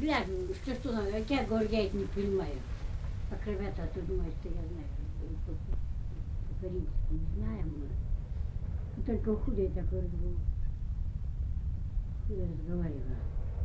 бля, что надо, я говорю, я это не понимаю. А ребята тут думают, что я знаю. По-корейски не знаем мы. Только худой такой был. Худо разговаривала.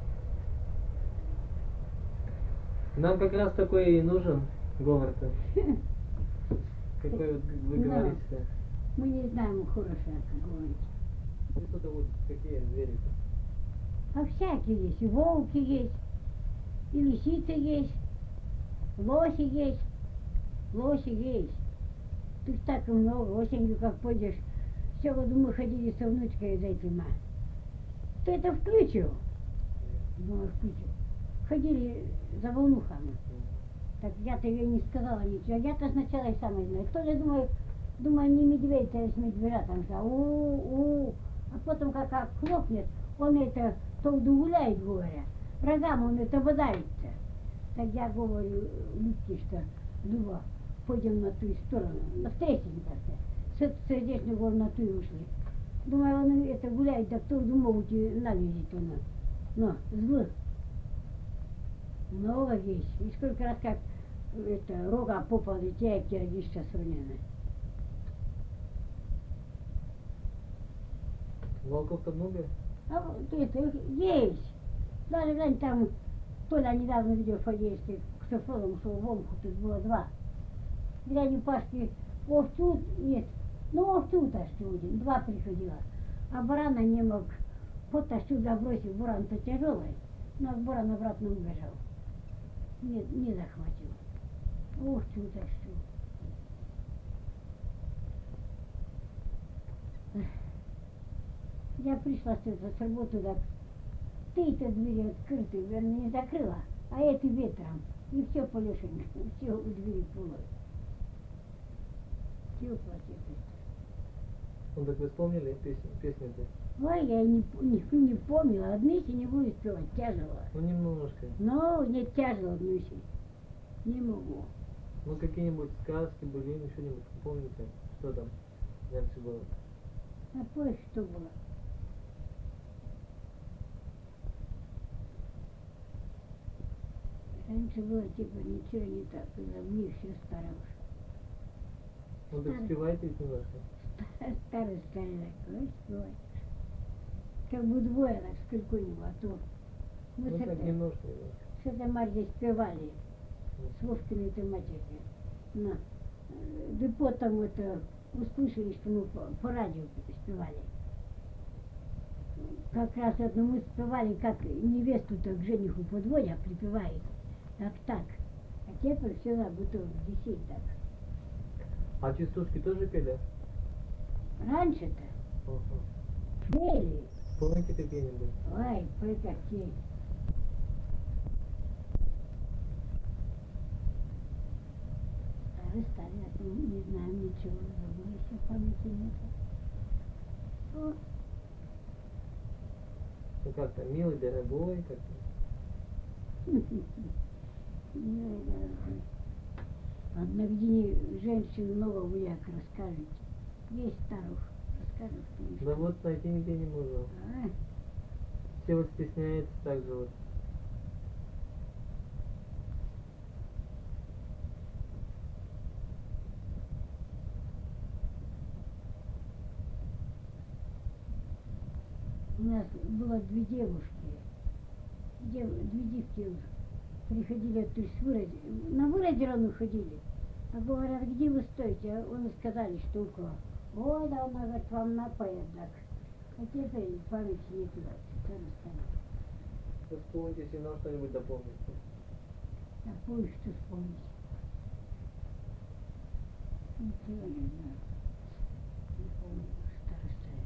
Нам как раз такой и нужен говор-то. Какой вот вы говорите? Мы не знаем хорошо, как говорить. И тут вот какие звери-то? А всякие есть. И волки есть, и лисицы есть, лоси есть. Лоси есть. Тут так и много. Осенью, как пойдешь, все году мы ходили со внучкой за этим. Ты это включил? Думаю, включил. Ходили за волнухами. Так я-то ее не сказала ничего. Я-то сначала и сама знаю. Кто же думаю, не медведь, а с медвежатом. У-у-у. А потом как хлопнет, он это толду гуляет, говоря. Рогам он это бодается. Так я говорю, Людке, что думаю, пойдем на ту сторону, на встретимся. С сердечной горы на ту и ушли. Думаю, он это гуляет, да кто думал, налезет он. Но, злых. Много есть. И сколько раз как это, рога попали, те киргизча сравнены. Волков-то много? А вот это есть. Даже глянь, там Толя недавно видел в Фадеевске, к шоферам шел в Омху, тут было 2. Глянь, у Пашки овцу, нет, ну овцу тащил один, 2 приходило. А барана не мог, потащил, забросил, баран-то тяжелый, но баран обратно убежал. Не захватил. Овцу тащил. Я пришла с работы, так ты это двери открыты, вернее, не закрыла, а это ветром. И все полешенько, все у двери пулой. Все платит. Ну так вы вспомнили песню-то? Ой, я не помнила, однisi не буду спевать, тяжело. Ну немножко. Ну, не тяжело однisi. Не могу. Ну какие-нибудь сказки, былины, что-нибудь помните? Что там раньше было? А позже что было? Раньше было типа ничего не так, когда мне все старое уж. Ну так спевайте ведь немножко. Старый такой, спевать. Как бы двое так сколько-нибудь, а то мы Ну с так этой немножко. с этой Марьей спевали, с Вовкиной этой матерью. Но, да потом это услышали, что мы по радио спевали. Как раз одну мы спевали, как невесту-то к жениху подводя припевает. Так. А теперь все забыто в детей так. А частушки тоже пели? Раньше-то Ага. пели. Помните какие-нибудь? Ой, какие. Старый, не знаем ничего, забыли, еще памяти нет. О. Ну как-то милый дорогой как-то. Милый дорогой. Одногодине женщин много як расскажете. Есть старух, расскажут, конечно. Да вот найти нигде не можем. А? Все вот стесняются так же вот. У нас было 2 девушки, 2 девки приходили оттуда с выроде, на выроде рано ходили, а говорят, где вы стоите, а он сказали, что около. Ой, да она говорит, вам напоят, так. А теперь памяти не туда, что рассказать. Вспомните, если нам что-нибудь допомните. А позже что вспомнить? Ничего не знаю. Не помню, старостая.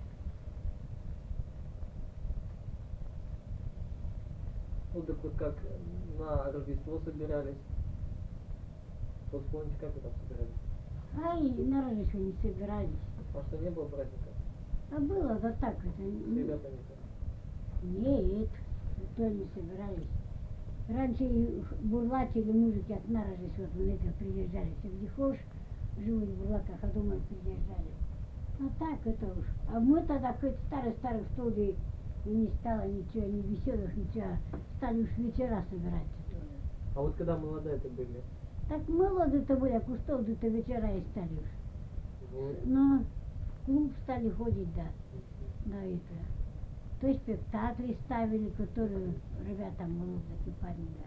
Ну так вот как на Рождество собирались. Вот вспомните, как вы там собирались. Ай, на Рождество не собирались. А что, не было праздника? А было да так это. С ребятами там? Нет, то не собирались. Раньше и бурлаки или мужики от на Рождество это приезжали. Все где хочешь, живут в бурлаках, а дома приезжали. А так это уж. А мы тогда какой-то старый в столе И не стало ничего, ни веселых, ничего. Стали уж вечера собираться тоже. А вот когда молодые-то были? Так молоды-то были, а кустов-то вечера и стали уж. Вот. Но в клуб стали ходить, да. Да, это. То есть спектакли ставили, которые ребята молодые парни, да.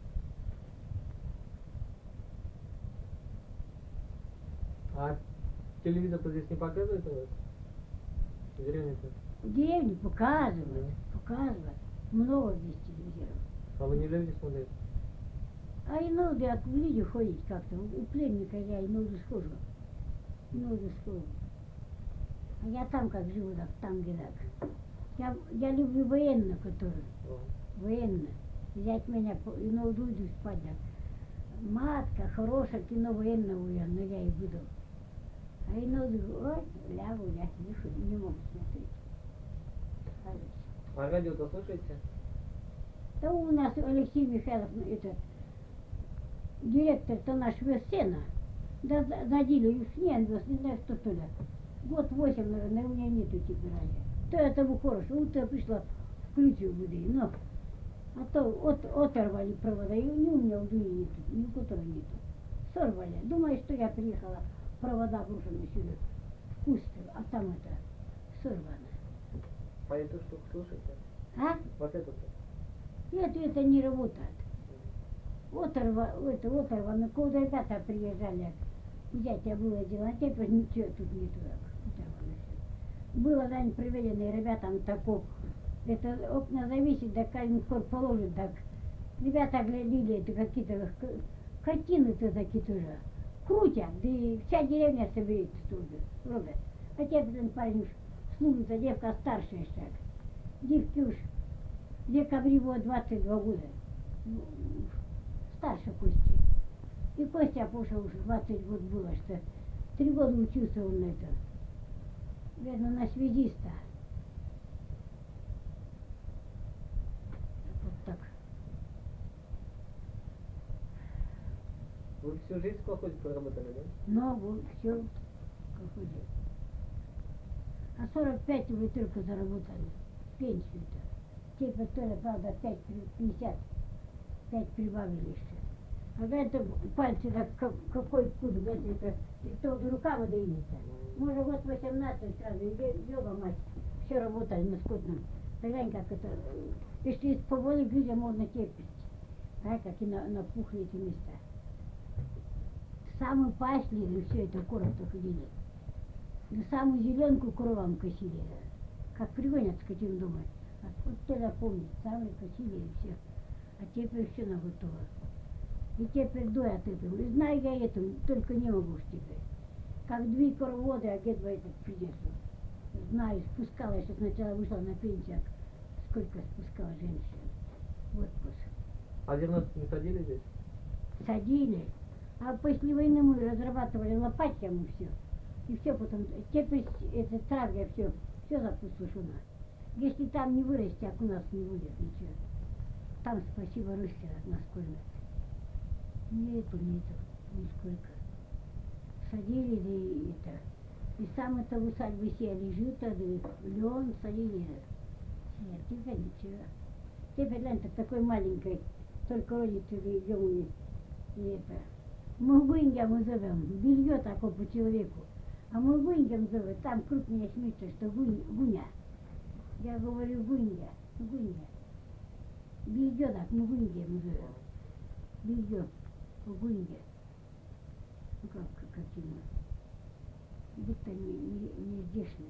А телевизор-то здесь не показывает у вас? В деревне-то? В деревне показывают, показывают. Много здесь телевизоров. А вы не любите смотреть? А иногда от люди ходить как-то. У пленника я иногда схожу. Иногда схожу. А я там как живу, так там где так. Я люблю военных, которые. О. Военных. Взять меня, иногда уйду спать. Так. Матка, хорошее кино военного, но я и буду. А иногда, ой, лягу, я не могу смотреть. А радио-то слушаете? Да у нас Алексей Михайлов, это, директор-то наш вез сена. Да, дадили их не знаю, что то ли. Год 8, наверное, у меня нету теперь радио. То это было хорошо, утро пришла, включил буду, но. А то оторвали провода, и ни у меня уже нету, ни у которого нету. Сорвали. Думаю, что я приехала, провода брошены сюда, в куст, а там это, сорвано. А эту штуку слушаете? А? Вот эту-то? Это не работает. Оторвано, куда ребята приезжали, взятие было дело, а теперь ничего тут нету. Оторвано все. Было дань приведенные ребятам таков. Это окна зависит, да каждый положит, так. Ребята глядели, это какие-то картины-то такие тоже. Крутят, да и вся деревня соберется тоже. Робят. А теперь парень уж служит, а девка старшая так. Девки уж в декабре было 22 года. Старше Кости. И Костя пошел уже 20 год было, что 3 года учился он на это. Верно, на связиста. Вот так. Вы всю жизнь в колхозе проработали, да? Но вот все в колхозе. А 45 вы только заработали. Пенсию-то. Теперь тоже, правда, 50. 5 прибавили еще. А это пальцы так какой вкус, это то рукава двинется. Может, вот 18 сразу, Йога мать, все работали на скотном. Глянь, как это, если по воле людям можно терпеть. А как и напухли эти места. Самую пасли, все это коротко ходили. На самую зеленку коровам косили. Как пригонят скотину дома. А вот тогда помнит, самые косили и все. А теперь все наготово. И теперь доят этому. И знаю я это, только не могу уж теперь. Как 2 короводы, а где 2 этот придется. Знаю, спускала, я сначала вышла на пенсию, сколько спускала женщин в отпуск. А зерно не садили здесь? Садили. А после войны мы разрабатывали лопатьями все. И все потом, теперь это травля все запустошено. Если там не вырасти, так у нас не будет ничего. Там, спасибо, Руси нас кормят. Нету, нисколько. Садили, да и это. И сам это в усадьбе сели, жито, да лен садили. Нет, теперь ничего. Теперь лента такой маленькой, только родители идем и это. Мы вынья мы зовем, белье такое по человеку. А мы выньям зовем, там крупнее смеется, что гуня. Я говорю гунья. Белье так, мы гунья мы зовем. Белье, гунья. Ну как картина. Будто не здешняя.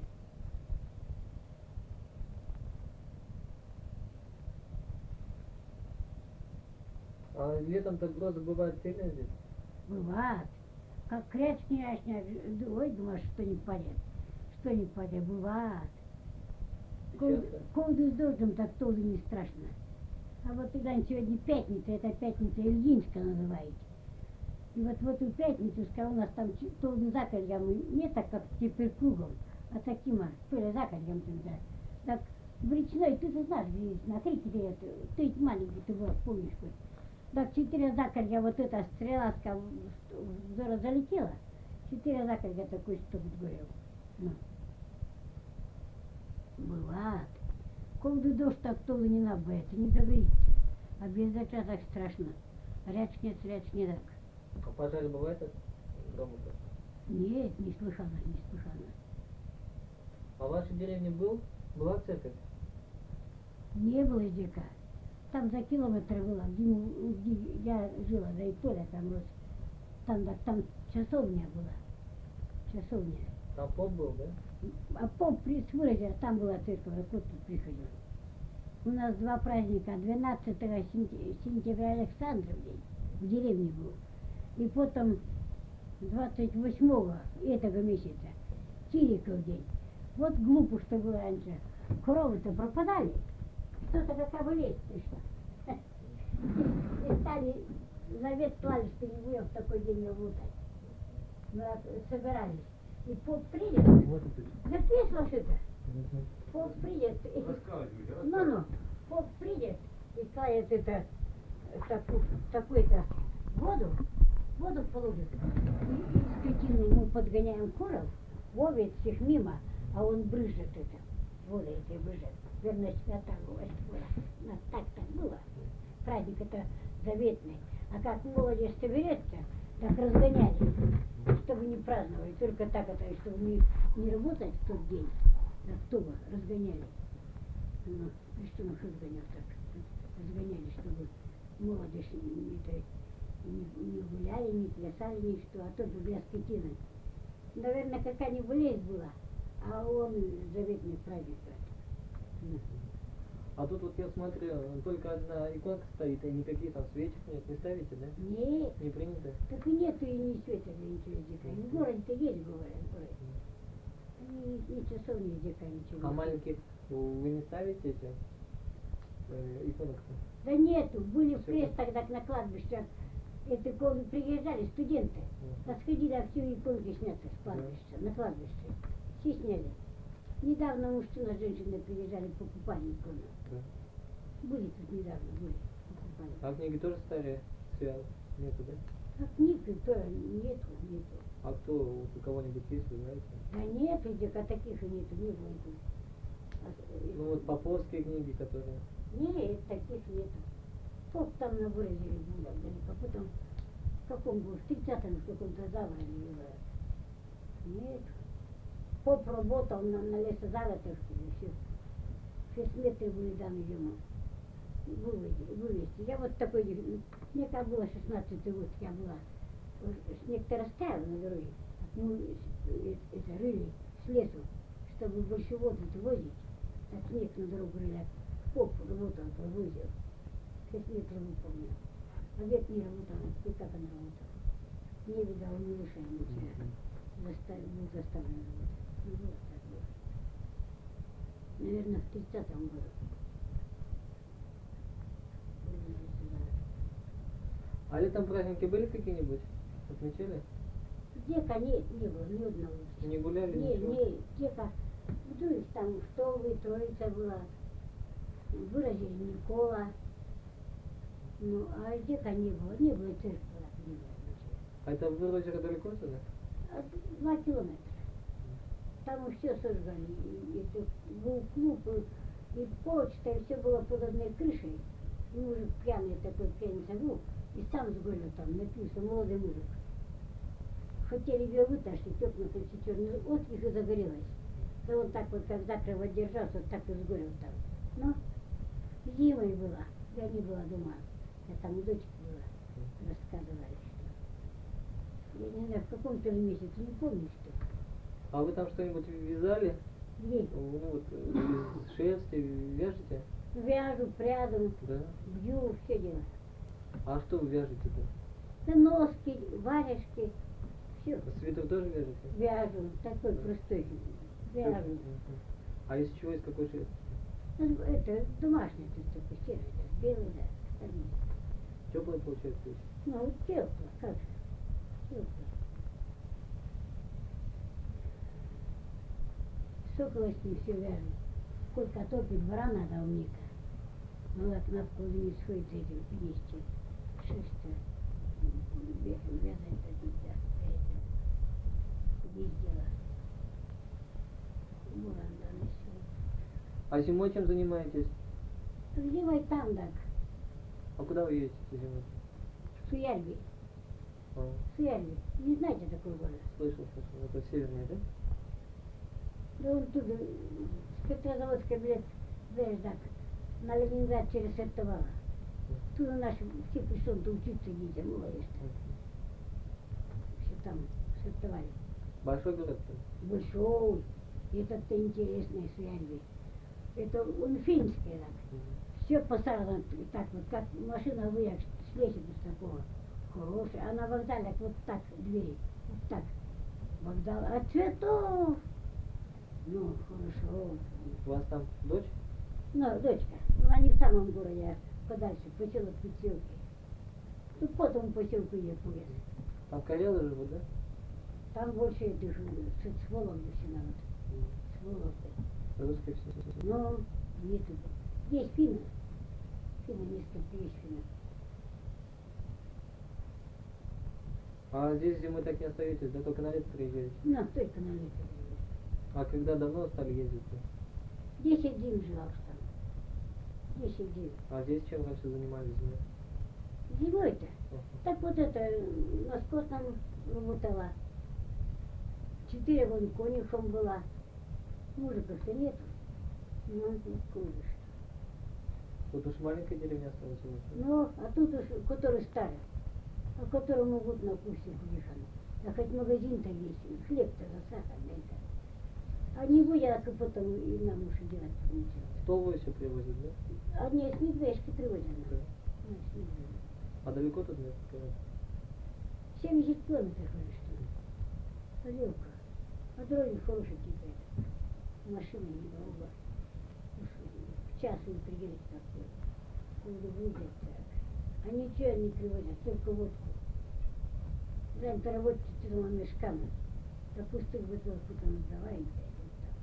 А летом-то грозы бывают сильные здесь? Бывает. Как крячня, ой, думаешь, что не падет. Что не падет, бывает. Колду с дождем, так тоже не страшно. А вот когда сегодня пятница, это пятница Ильинска называется. И вот в эту пятницу, сказал, у нас там толды закольям не так, как теперь кругом, а таким, то ли закольям тогда. Так в речной, ты знаешь, где есть, на Крите, ты ведь маленький, ты был, помнишь хоть. Так 4 заколья, вот эта стреласка в залетела, 4 заколья такой стук горел. Ну. Бывает. Когда дождь, так то не набывается, не договорится. А без дождя так страшно. Рячнет, так. А пожар бывает дома-то? Нет, не слыхала, не слыхала. А в вашей деревне была церковь? Не было дика. Там за километр было, где я жила, да и Толя там рос. Там часовня была. Часовня. Там поп был, да? А поп с выразя, там была церковь, а кто тут приходил. У нас два праздника, 12 сентября Александров день в деревне был. И потом 28 этого месяца Кириков день. Вот глупо, что было раньше. Коровы-то пропадали. Кто-то какая болезнь пришла. И стали завет клали, что не будем в такой день работать. Мы собирались. И поп придет. Да ты слушай-то. Поп придет. Ну, поп придет и клает такую-то воду положит. И скотину мы подгоняем коров, овец всех мимо, а он брызжет это. Вода этой брызжет. Верно, святая власть была. Так было. Праздник это заветный. А как молодежь соберется, так разгоняли, чтобы не праздновали. Только так это, чтобы не работать в тот день. Так того разгоняли. Ну, и что нас разгонял так? Разгоняли, чтобы молодежь не гуляли, не плясали, ни что, а только для скотины. Наверное, какая-нибудь болезнь была, а он заветный праздник. А тут вот я смотрю, только одна иконка стоит, и никаких там свечек нет. Не ставите, да? Нет. Не принято? Так и нету и не светит ничего дика. В городе-то есть, говорят, город. Ни часовни дика ничего. А маленьких вы не ставите эти иконок-то? Да нету. Были в крест тогда на кладбище. Это когда приезжали студенты. Расходили, а все иконки сняты с кладбища, на кладбище. Все сняли. Недавно мужчина с женщиной приезжали, покупали иконы. Да. Были тут недавно, покупали. А книги тоже стали нету, да? А книг-то нету. А кто, у кого-нибудь есть, вы знаете? Да нету, где-то таких и нету, не было. Ну вот поповские книги, которые... Нет, таких нету. Поп там на выразе был далеко, потом в каком был, в 30-м в каком-то заводе было. Нет. Поп работал на лесозаводах, все. 6 метров были даны ему вывести. Я вот такой, мне как было 16-й год, я была, снег-то растаял на дороге, ну, это рыли с лесу, чтобы больше воду возить, так снег на дорогу рыли, поп работал, возил, 6 метров выполнил. А век не работал, и как он работал. Не видал, не вышел ничего. Был заставлен работать. Ну, вот так было. Наверное, в 30-м году. А летом праздники были какие-нибудь? Отмечали? Дека нет, не было, ни одного. Не гуляли? Не, ничего? не, дека. Ну, их там, что вы, Троица была. Выразили Никола. Ну, а дека не было церкви, не было ничего. А это в озеро далеко отсюда? 2 километра. Там все сожгали. Это был клуб, и почта, и все было под одной крышей. И мужик пьяный такой, пьяница был, и сам сгорел там, напился, молодой мужик. Хотели ее вытащить, окна почти черные, от их и загорелось. Да он так вот, как закрыв держался, вот так и сгорел там. Но зимой была, я не была дома. Я там у дочки была, рассказывали, что. Я не знаю, в каком-то месяце, не помню, что. А вы там что-нибудь вязали? Где? Ну вот из шерсти вяжете? Вяжу, пряду, Да. бью, все делаю. А что вы вяжете-то? Да носки, варежки, все. Свитер тоже вяжете? Вяжу, такой простой. Вяжу. Мгм. А из чего, из какой шерсти? Ну, это домашний такой серый, да, белый, да, штаны. Теплая получается вещь? Ну, тепло, как же, тепло. Сокола с ним все вяжу. Сколько топит, двора надо у меня. Была кнопка не сходит этим принести. Шерсть вязать это нельзя. Это не сделала. Буранда на все. А зимой чем занимаетесь? Зимой там так, А куда вы ездите зимой? в Суяльби. А, Суяльби. Не знаете такой город? слышал. Это севернее, да? Да он туда, с Петрозаводской билет, знаешь, так, на Ленинград через Сертовала. Туда наши все пришел-то учиться ездят, молодежь-то. Все там, в Сертовале. Большой город-то? Большой. Это-то интересное Суяльби. Это он финский, так. Все посажено так вот, как машина выехала с лесенки такого. Хорошая. А на вокзале вот так двери. Вот так. Вокзал. А цветов! Ну, хорошо. У вас там дочь? Ну, дочка. Она не в самом городе, а подальше, поселок Петелки. Тут потом поселку ее поезд. Там карелы живут, да? Там больше этих с Вологды все народ. С Вологды. Русские все. Но нету. Есть финны. Финны, несколько есть финны. А здесь зимой так не остаетесь, да? Только на лето приезжаете? Ну, только на лето. А когда давно стали ездить-то? 10 дней жила уж там. 10 дней. А здесь чем раньше занимались зимой? Зимой-то. Ага. Так вот это, на скотном работала. 4 года конюхом была. Мужиков-то нету. Ну, вот куришь. Тут уж маленькая деревня осталась у вас. да? Ну, а тут уж, который старый, а которому вот на курсе приехали. А хоть магазин-то есть, хлеб-то за сахар, да это. А не будет, а потом и нам уж делать ничего. Стол еще привозят, да? А мне с медвежки привозят. Да. Ну, с медвежки. А далеко тут нет? 70 километров ходишь туда. Далеко. А дороги хорошие теперь. Машины недолго. Уж в час не приедет такой. Куда будет так. А ничего не привозят, только водку. Раньше работать тремя мешками. А пустых бутылок потом отдавай. Вот так.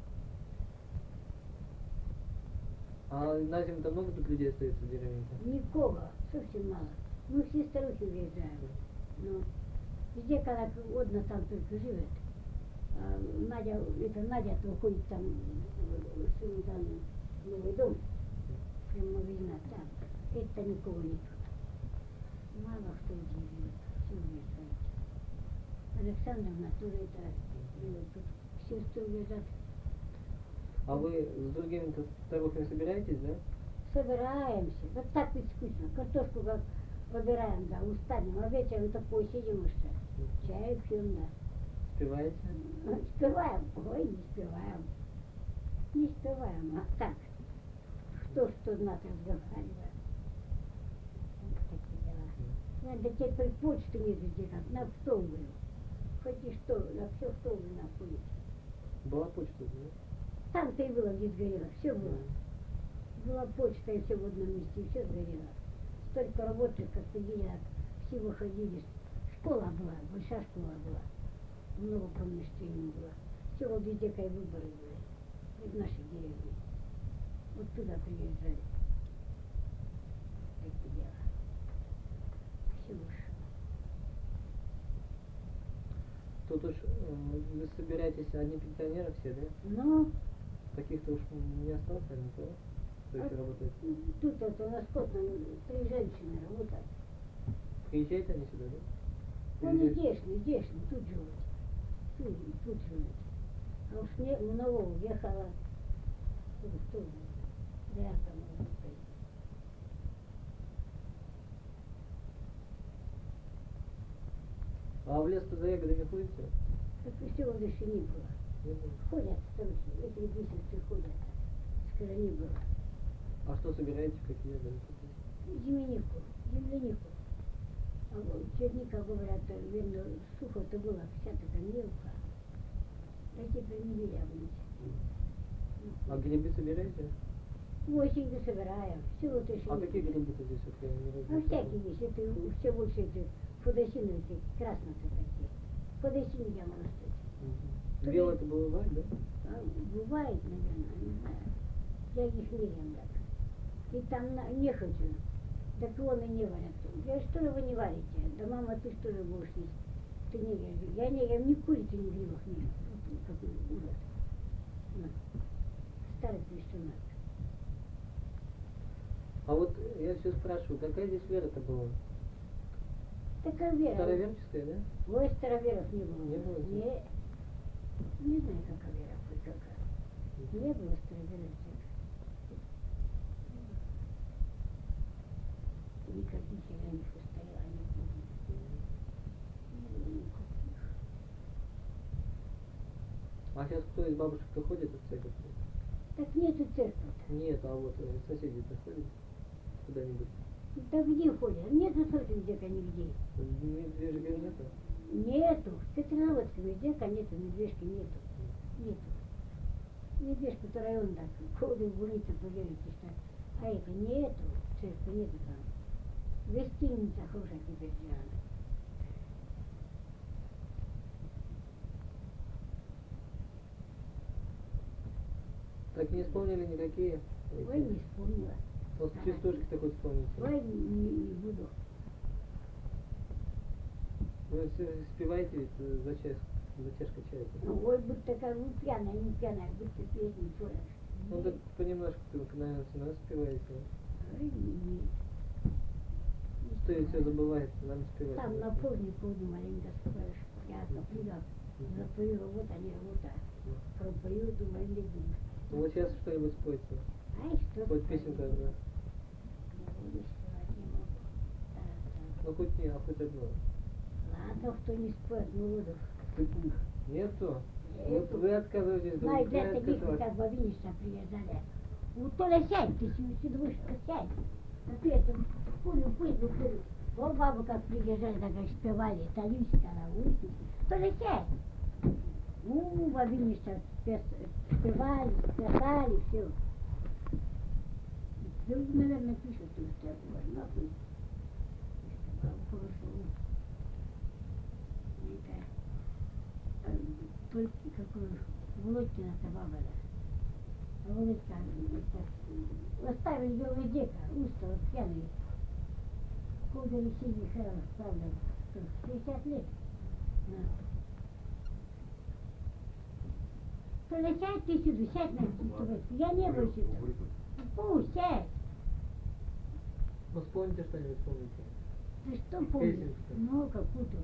А на зиму-то много тут людей остается в деревне? Никого, совсем мало. Мы все старухи уезжаем. Ну, везде, когда одна там только живет. А Надя уходит там, там новый дом, прям магазина там. Это никого нет. Мало кто где живет, все уезжают. Александровна тоже это, тут сестры уезжают. А вы с другими-то старухами собираетесь, да? Собираемся. Вот так ведь скучно. Картошку как выбираем, да, устанем, а вечером такой сидим еще. Чай пьем, да. Спеваете? Спеваем. Ой, не спеваем. Не спеваем, а так. Кто что знает, разговаривает. Вот такие дела. Надо теперь почту не задирать, на стол говорю. Хоть и что, на все стол находится. Была почта, да? Там-то и было, где сгорело, все было. Была почта, и все в одном месте, и все сгорело. Столько работы, как ходили, все выходили. Школа была, большая школа была. Много помещений было. Все вот везде, как выборы были. В нашей деревне. Вот туда приезжали. Такие дела. Все уж. Тут уж вы собираетесь одни пенсионеры все, да? Но Таких-то уж не осталось, наверное, никого, кто еще работает. тут это на скотном 3 женщины работают. Приезжают они сюда, да? Ну, не здешние, тут живут. Тут живут. А уж не много уехала. Кто рядом работает. А в лес-то за ягодами ходите? Так все вот еще не было. Не было. Ходят старухи, эти месяцы ходят. Скоро не было. А что собираете, какие ягоды? Землянику. А вот черника, говорят, видно, сухо-то было, вся такая мелко. А теперь не видя быть. А грибы собираете? Осенью собираем. Все вот еще. А какие грибы-то здесь вот я не Ну, различаю? всякие есть. Это все больше эти фудосины, эти красные-то такие. Фудосины я могу сказать. Мгм. Белое-то бывает, да? А, бывает, наверное, не знаю. Я их не ем так. И там не хочу. Так вон и не варят. Я что ли вы не варите? Да мама, ты что же будешь есть? Ты не ешь. Я не ем ни курицы, ни грибов не ем. Вот какой ужас. На. старый крещенок. А вот я все спрашиваю, какая здесь вера-то была? Такая вера. Староверческая, да? Ой, староверов не было. Не было? Не знаю, какая вера, хоть какая. Не было староверов. Никаких я не состояла, не помню. Не было никаких. А сейчас кто из бабушек-то ходит в церковь? Так нету церкви-то. Нет, а вот соседи-то ходят куда-нибудь? Да где ходят? Нету сотен дека нигде. Медвежьего нету? Нету. В Петроводске медвежка нету, медвежки нету. Нету. Медвежка, которая он так, ходит в больницу, поверите, что. А это нету, церкви нету там. Гостиница хорошая теперь сделана. Так не вспомнили никакие? Ой, не вспомнила. Вот частушки-то хоть вспомните. Ой, не буду. Вы все спеваете ведь за чаш качаете? Ой, будь такая, ну пьяная, не пьяная, будь ты песню поешь. Ну так понемножку, наверное, все равно спеваете. Ой, нет. Что и все забывает, надо спевать. Там на поздний полдень маленько споешь. Я каприла, запою, вот они, вот пропою, думаю, лягу. Ну вот сейчас что-нибудь спойте. Ай, что Хоть спою? песенку одну. Не буду спевать, не могу. Так. Ну хоть не, а хоть одну. Ладно, кто не споет, ну буду. Нету? Нету. Вот вы отказываетесь, Знаю, говорите, для я таких, отказалась. как бабиничка приезжали. Ну, Толя, сядь, ты сюда вышка, сядь. А ты это, пулю, пыль. Вот бабы как приезжали, так как спевали, Талюська, Равусик. Толя, сядь. Ну, бабиничка спевали, спевали, все. Да, наверное, пишут, что я говорю, нахуй. Хорошо. Только какой Володькина-то баба, да. А Володька, оставили ее везде, устал, пьяный. Куда Алексей Михайлович, правда, 60 лет. Толя, сядь ты сюда, сядь на табуретку. Я не был сюда. Пусть, сядь. Ну вспомните что-нибудь, вспомните. Ты что помнишь? Песенку-то. Ну, какую-то.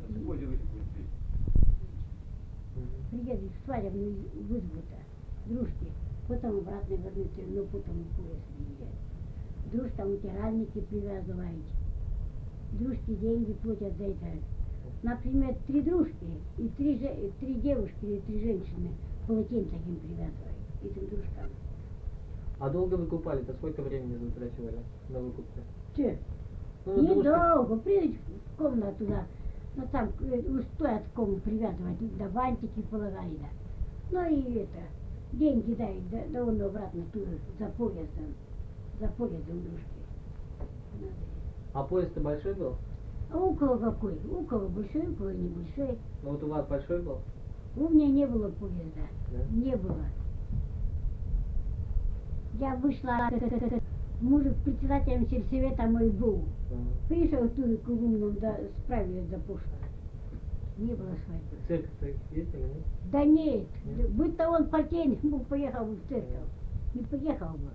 Приедут в свадебную вызву-то, дружки, потом обратно вернуться, но потом в поезд приезжать. Дружкам утиральники привязывают, дружки деньги платят за это. Например, 3 дружки и 3 девушки или 3 женщины полотенца им привязывают, этим дружкам. А долго вы купали-то? Сколько времени затрачивали на выкупе? Че? Ну, вот дружки- Недолго, придешь в комнату туда, ну там стоят кому привязывать, да бантики полагали, да. Ну и это, деньги дай, да он обратно туда, за поездом дружки. Надо. А поезд-то большой был? А у кого какой? У кого большой, у кого небольшой. Ну вот у вас большой был? У меня не было поезда, Да? не было. Я вышла, мужик председателем сельсовета мой был. Пришел туда к умным, да справились за пошло. Не было свадьбы. Церковь-то есть или нет? Да нет, Нет? будто он партийный, мог поехал бы в церковь. Не поехал бы.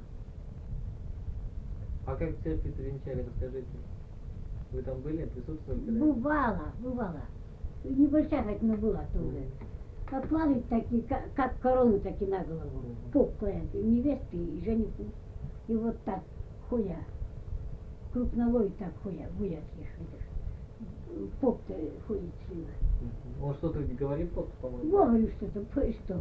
А как в церкви-то венчали, расскажите. Вы там были, присутствовали? когда? Бывало. Небольшая хоть но была тоже. Покладывают такие, как корону таки на голову. Поп клеят, и невесты, и жениху. И вот так ходя, крупнолой так ходя, будят их. Поп-то ходит с ним. Он что-то говорит, поп, по-моему? Говорю что-то, что.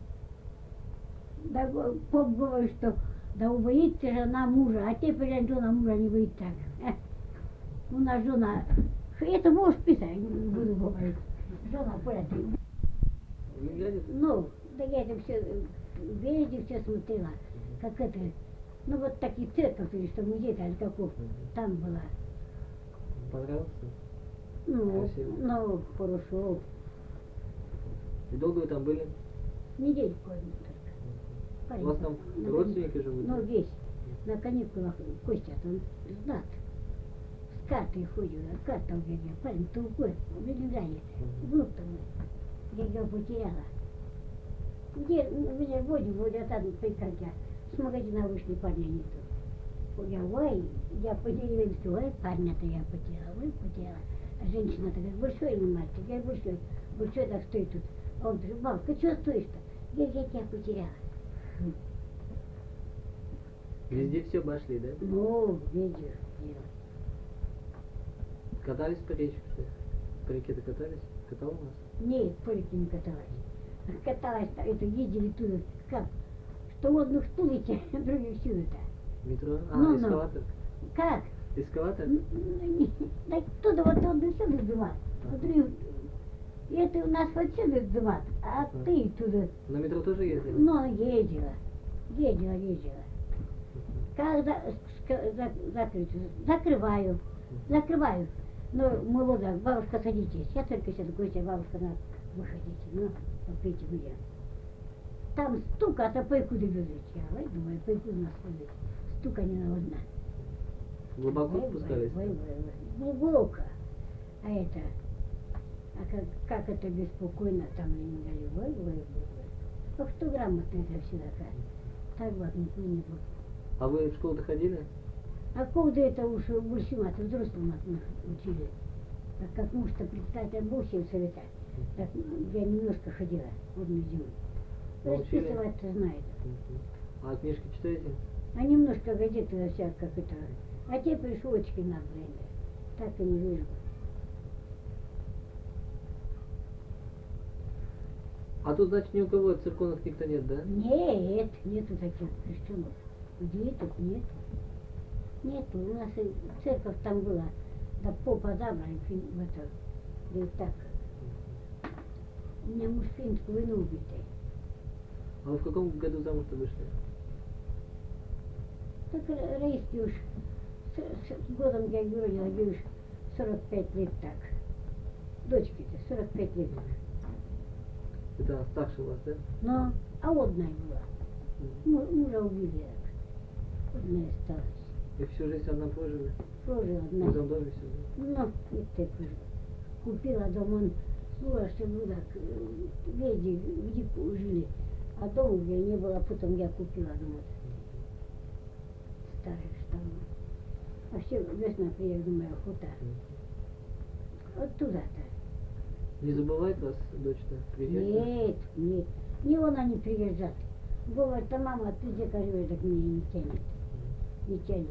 Да, поп говорит, что да убоится жена мужа, а теперь жена мужа не выйдет так. У нас жена, это можешь писать, буду говорить. Жена порядок. Вы глядите? Ну, да я это все, везде все смотрела, как это, ну вот такие церковь, или что музей каков, там была. Понравился? Ну, Красиво. ну, хорошо. И долго вы там были? Недельку одну только. У вас там на родственники каникулах. живут? Ну, весь. На каникулах Костя, он знат. С картой ходил, а карта у меня, парень толкует, в Ленинграде. Внук-то мой. Я его потеряла. Где, меня Водя там прикатя. С магазина вышли, парня нету. Я по деревенски, ой, парня-то я потеряла. А женщина такая, большой или мальчик? Я большой так стоит тут. А он говорит, бабушка, что стоишь-то? Я тебя потеряла. Везде все обошли, да? Ну, видишь, дело. Катались по речке, что ли? По реке-то катались? Катал у нас? Нет, по реке не каталась. Каталась, это ездили туда, как? Что в одну стулите, других сюда-то. Метро? Ну. Эскалатор? Как? Эскалатор? Так туда вот он сюда сдуват. Это у нас вот сюда сдуват, а ты туда. На метро тоже ездили? Ну, ездила. Когда закрываю. Ну, молодая, бабушка, садитесь. Я только сяду, Костя, бабушка, на, выходите. Ну, попейте меня. Там стук, а то куда бежит. Я думаю, пойку у нас ходит. Стука не одна. Глубоко спускались? Глубоко. А это, как это беспокойно там не дали. Ну, кто грамотно это все такая. Так вот, никто не был. А вы в школу-то ходили? А куда это уж большим от взрослым учили? Так как муж-то председатель был совета, так я немножко ходила одну зиму. Расписывать-то знает. А книжки читаете? А немножко газеты вся как это. А те пришелочки надо, так и не вижу. А тут, значит, ни у кого церковных никто нет, да? Нет, нету таких крещенов. Где тут нету? Нету. У нас и церковь там была. Да попа забрали в это. Да и так. У меня муж финского войну убитый. А вы в каком году замуж-то вышли? Так рейски уж с годом я говорила, уж 45 лет так. Дочке-то 45 лет уже. Это старше вас, да? Но, а одна была. Мужа убили. Одна осталась. И всю жизнь одна прожили? Прожила одна. В этом доме все, да? Ну, и ты прожила. Купила дом, он было, что было, везде в Дику жили. А дома у меня не было, потом я купила дом. Старый штаб. А все весна приеду, моя охота. Оттуда-то. Не забывает вас дочь-то приезжать? Нет. Не она не приезжает. Говорит, а мама, ты где живешь, так меня не тянет. Не тянет.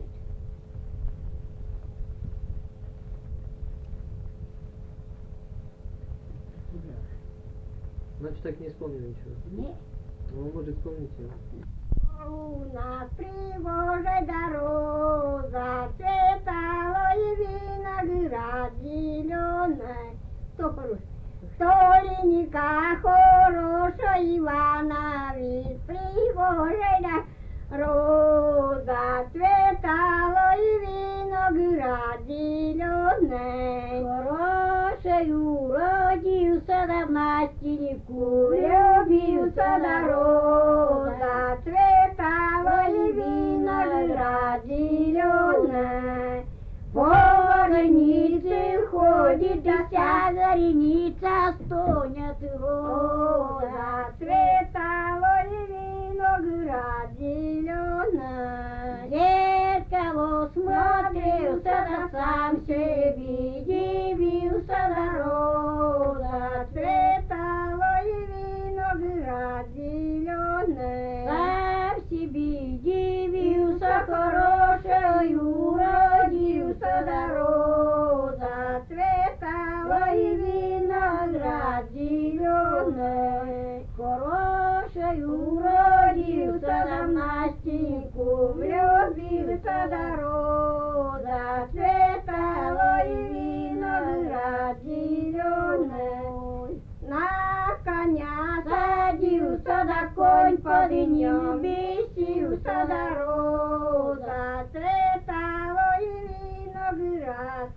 Значит, так не вспомнили ничего? Нет. Ну, может, вспомните. У нас привожай дорога, цветало и виноград зеленый. Кто по-русски? Стольника хорошая Иванович, привожай дорога, цветало и виноград зеленый. Хорошею родился да в Настеньку, Влюбился дорога, цветало и виноград зеленый. По границе ходит вся гореница, стонет роза, цветало и виноград зеленый. Зеркало смотрелся, Да сам себе дивился дорога, цветало и виноград зеленый. сам себе дивился, Хорошею родился дорога, цветало и виноград зеленый. хорошею Родился нам Настеньку, влюбился дорога, цветало и виноград зеленый. На коня садился, да конь под ним бесился дорога, цветало и виноград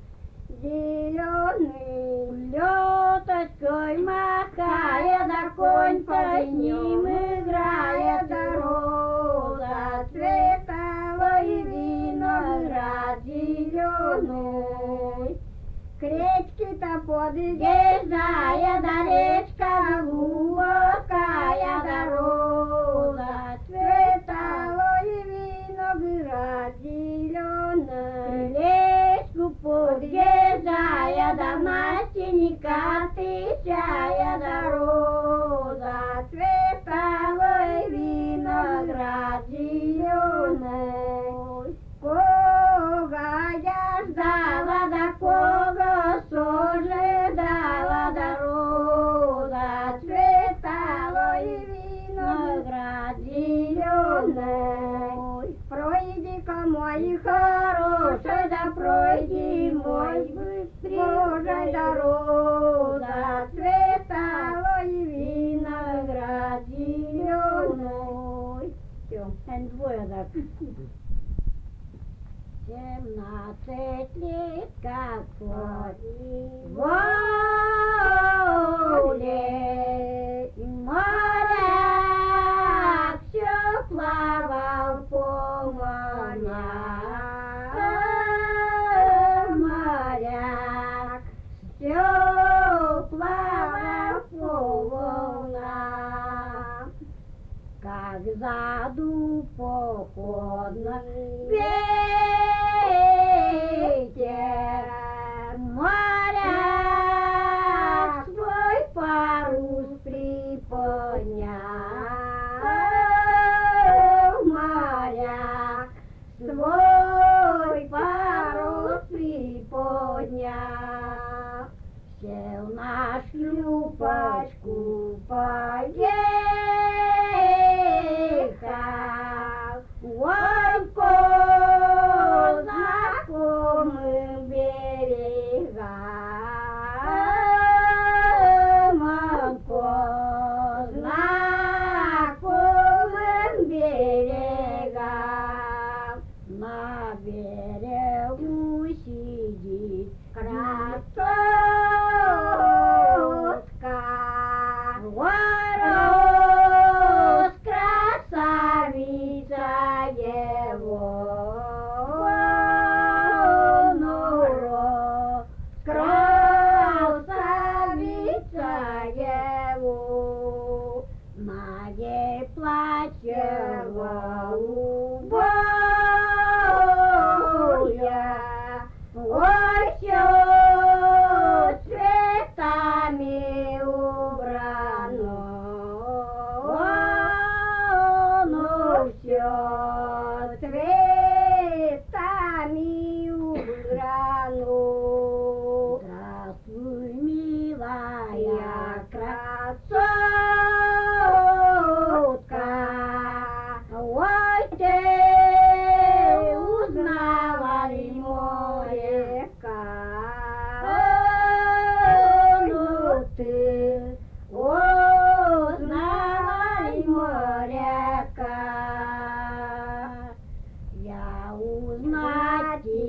зеленый. леточкой махая, Да конь под ним играя дорога, цветало и виноград зеленый. К речке-то подъезжая, да речка глубокая дорога. виноград зеленый. Леску подъезжая до Настенька, тысячая дорога, цветовой виноград зеленый. Кого я ждала, да кого сожидала дорога, цветовой виноград зеленый. Пройди-ка, мой хороший, да пройди, мой быстрей дорога, цветовой виноград зеленый. Все, двое так. 17 лет, как воле, и моряк все плавал по морям. Моряк все плавал по волнам, как заду походный ветер. Моряк свой парус приподнял. Моряк свой парус приподнял. Сел на шлюпочку, поехал. Ой, по знакомым берегам, по знакомым берегам. На берегу сидит красотка. Рос, красавица его, ну, рос, красавица его, на ней платье голубое, ой, всё цветами убрано, ну, всё цветами убрано. Здравствуй, милая красотка, ой, ты узнала ли моряка? Ну, ты узнала ли моряка? Я узнать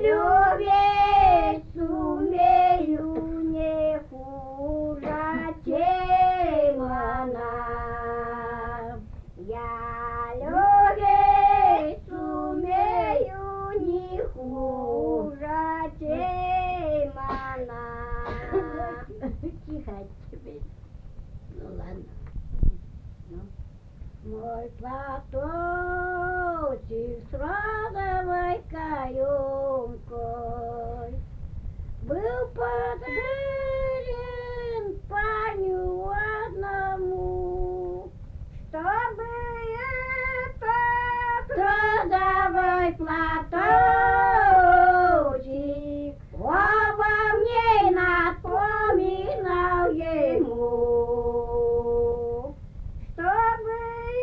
любить сумею не хуже, чем она. Я любить сумею не хуже, чем она. Тихо теперь. Ну ладно. Ну. Мой платочек с розовой каемкой был подарен парню одному, чтобы этот розовый платочек обо мне напоминал ему, чтобы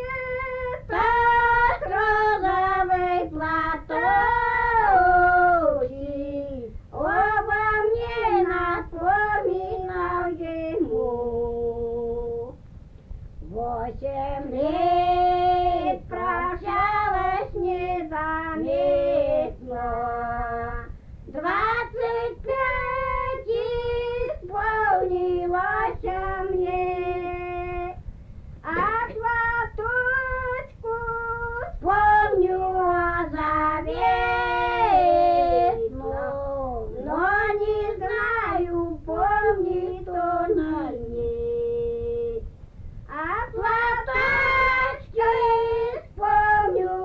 этот розовый платочек обо мне напоминал ему. 8 лет прощалась незаметно, 25 исполнилось мне, а платочку вспомню заветную, но не знаю, помнит он ли. А платочке вспомню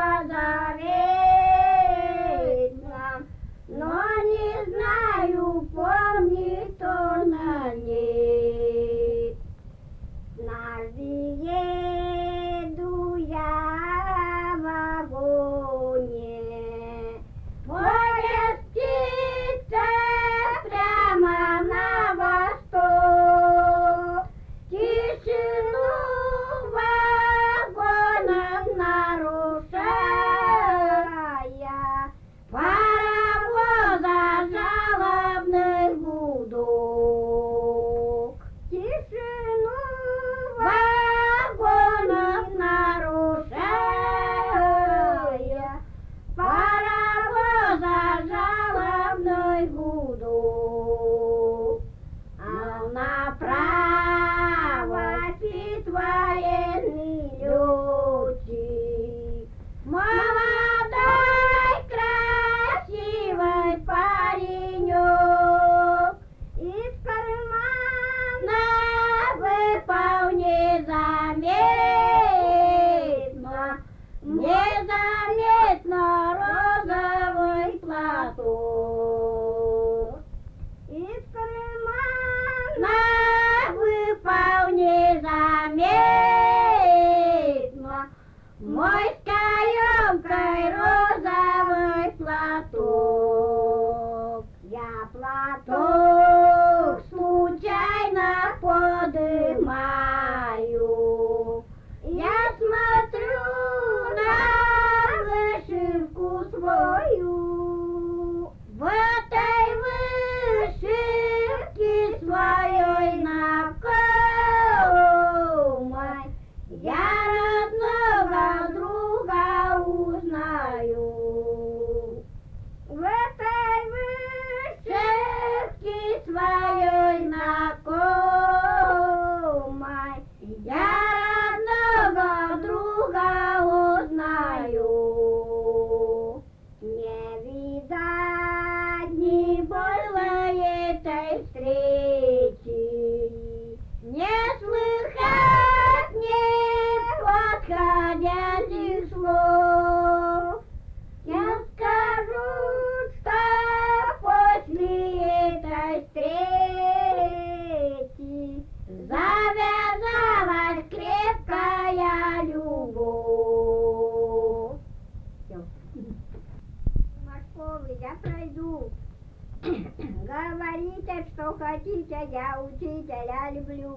заветном, но не знаю, помнит он ли. Однажды еду я в вагоне, поезд птица прямо на восток. Тишину вагонов нарушая, паровоза жалобный гудок. Тишину вагонов нарушая, паровоза жалобный гудок. А направо спит военный летчик, молодой красивый паренек, из кармана выпал незаметно розовый платок. Из кармана выпал незаметно мой с каемкой розовый платок. Я платок случайно подымаю, я смотрю на вышивку свою. В этой вышивке своей знакомой я родного друга узнаю. В этой вышивке своей знакомой я родного друга узнаю. Не видать, не было этой встречи, не слыхать неподходящих слов. Я скажу, что после этой встречи завязалась крепкая любовь. Всё. Школы я пройду. Говорите, что хотите, я учителя люблю.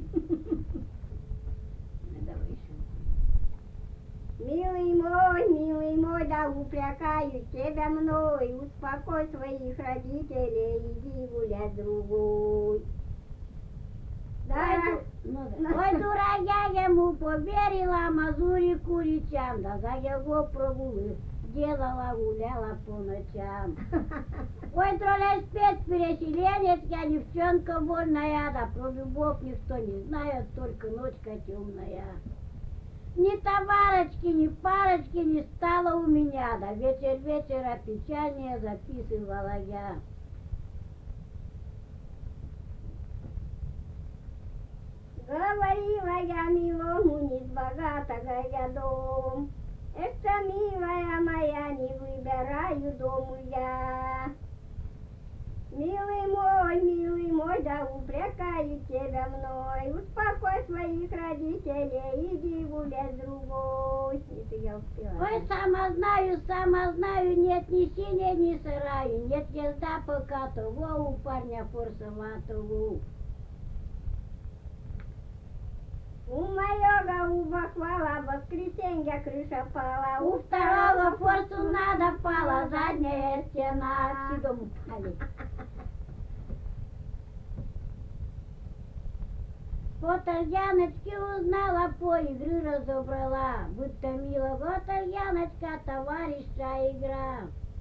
Милый мой, да упрекаю тебя мной, успокой своих родителей, иди гулять с другой. Да, ой, дура, я ему поверила, мазурі курічам, да за його прогули. делала, гуляла по ночам. Ой, тролля спец, переселенец, я девчонка вольная, да про любовь никто не знает, только ночка темная. Ни товарочки, ни парочки не стало у меня, да вечер вечера печальнее записывала я. Говорила я милому, не с богатого я дом. Это, милая моя, не выбираю дому я. Милый мой, да упрекаю тебя мной. Успокой своих родителей, иди гуляй с другой. Это я успела. Ой, сама знаю, нет ни синей, ни сыраю, нет езда покатого, у парня форсоватого. У моего голуба хвала, воскресенья крыша пала. У второго форсунада пала задняя стена, все дом упали. Вот Яночки узнала, по игры разобрала, будто мила, вот Яночка, товарища игра.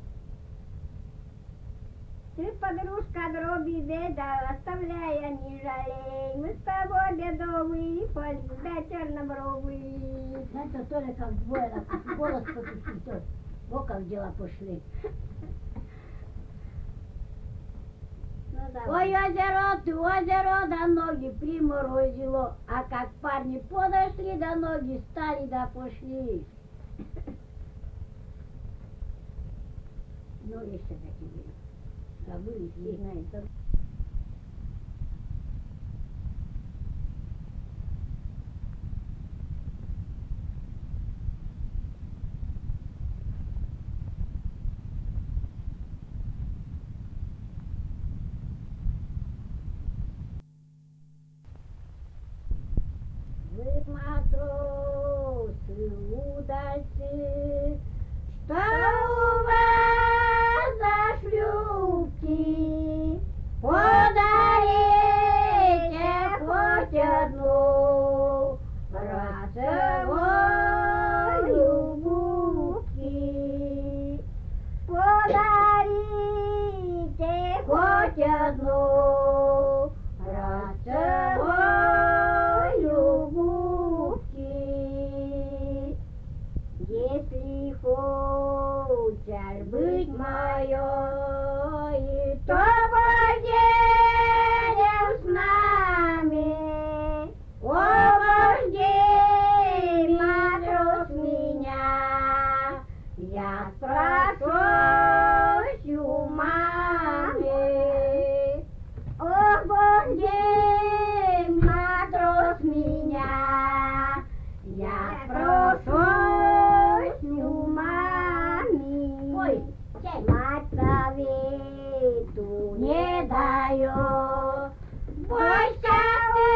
Ты, подружка, дроби беда, оставляя не жалей. Мы с тобой бедовые, полюбя чернобровые. Это тоже как двое, голос потушить, вот как дела пошли. Ну, Ой, давай. озеро, да ноги приморозило, а как парни подошли, да ноги стали, да пошли. Ну, еще такие забыли, все знают. Вы, матросы, удальцы, что у вас за шлюпки? Подарите хоть одну рацевую губки. Подарите хоть одну рацевую губки. Если хочешь быть моей, то поедем с нами. О, вождей, матрос меня, я спрашиваюсь у мамы. О, вождей, матрос меня, я спрашиваюсь у мамы. Ой, мать совету не дает. Бойся ты,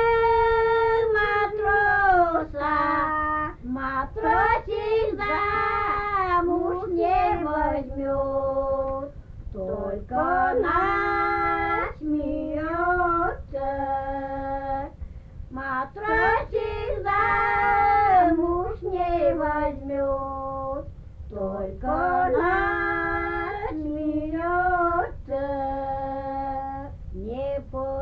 матроса, матросик замуж не возьмет, только насмеется. Матросик замуж не возьмет, только насмеется. Не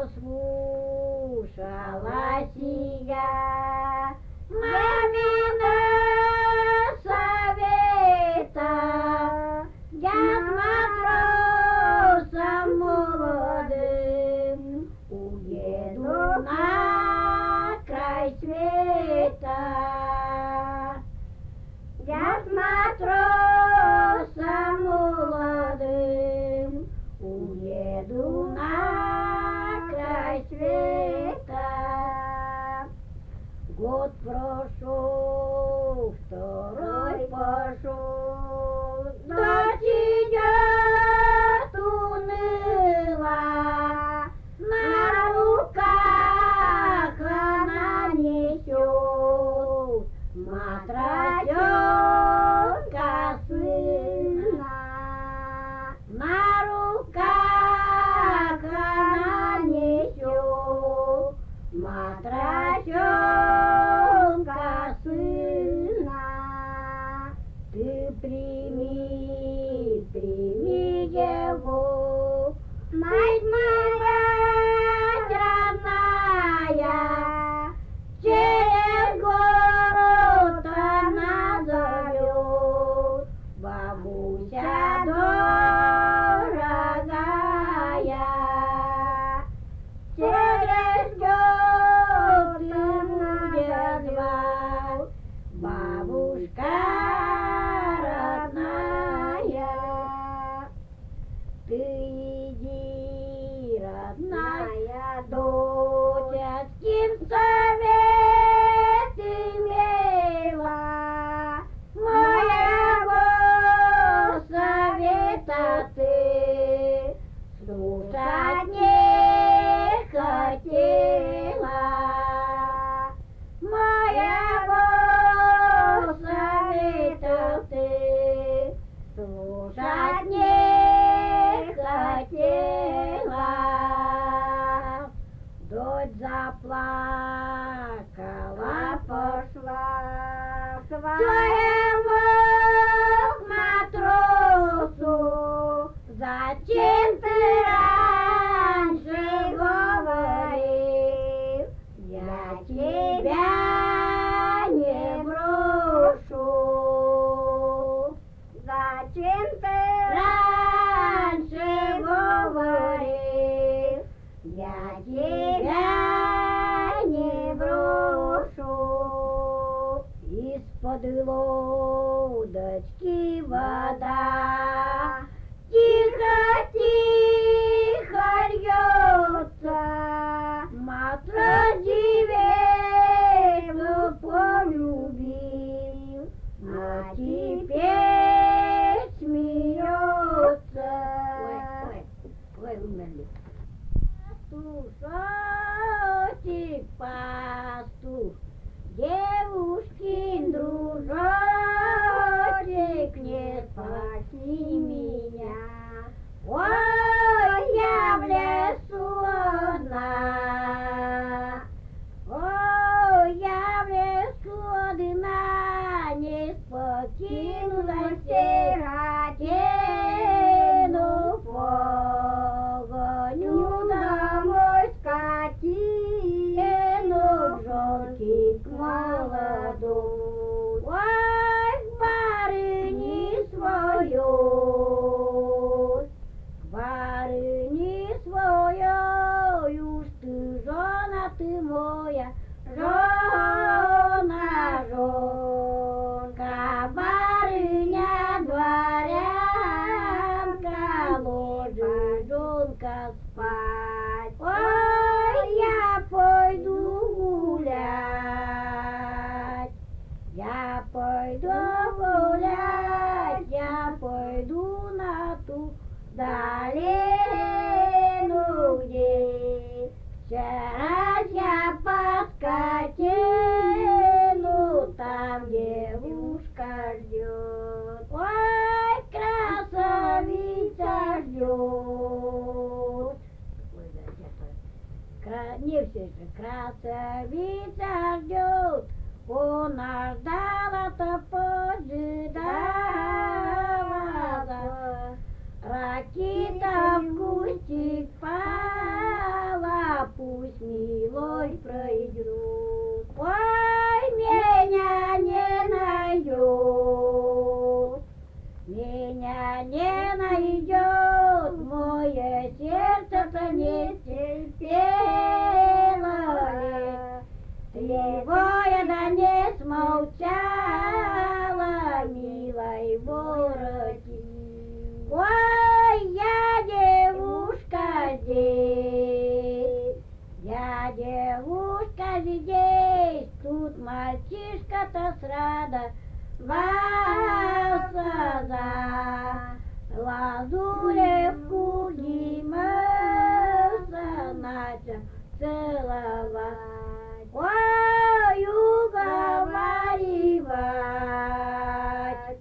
послушалась я мамина совета, я с матросом плакала, пошла к своему матросу. Зачем ты раньше говорил? Я тебя не брошу. Зачем ты Раньше говорил, я тебя не брошу. Из-под лодочки вода тихо-тихо льется. Матрос девицу полюбил, а теперь смеется. Ой, умерли. Пастушочек, пастух, девушкин дружочек, не спаси меня. Ой, я в лесу одна. Ой, я в лесу одна, не покинула сиротину, погоню домой скотину, к жонке к молодой. Ой, к барыне свою, к барыне своей, уж ты, жона ты моя, жона, жонка, барыня, дворянка, ложи, жонка, спать. Ой, я пойду гулять, я пойду гулять, я пойду на ту долину, где вчера я под скотину, там девушка ждет. Ой, красавица ждет. Не все же, красавица ждет. Она ждала-то поджидала. Ракита в кустик пала, пусть милой пройдет. Ой, меня не найдет, меня не найдет, мое сердце-то не терпело лет. Тревоя да не смолчала, милой вороти. Ой, я девушка здесь, я девушка здесь, тут мальчишка-то срадовался за лазуревку Димаса, начал целовать. Ой, уговаривать.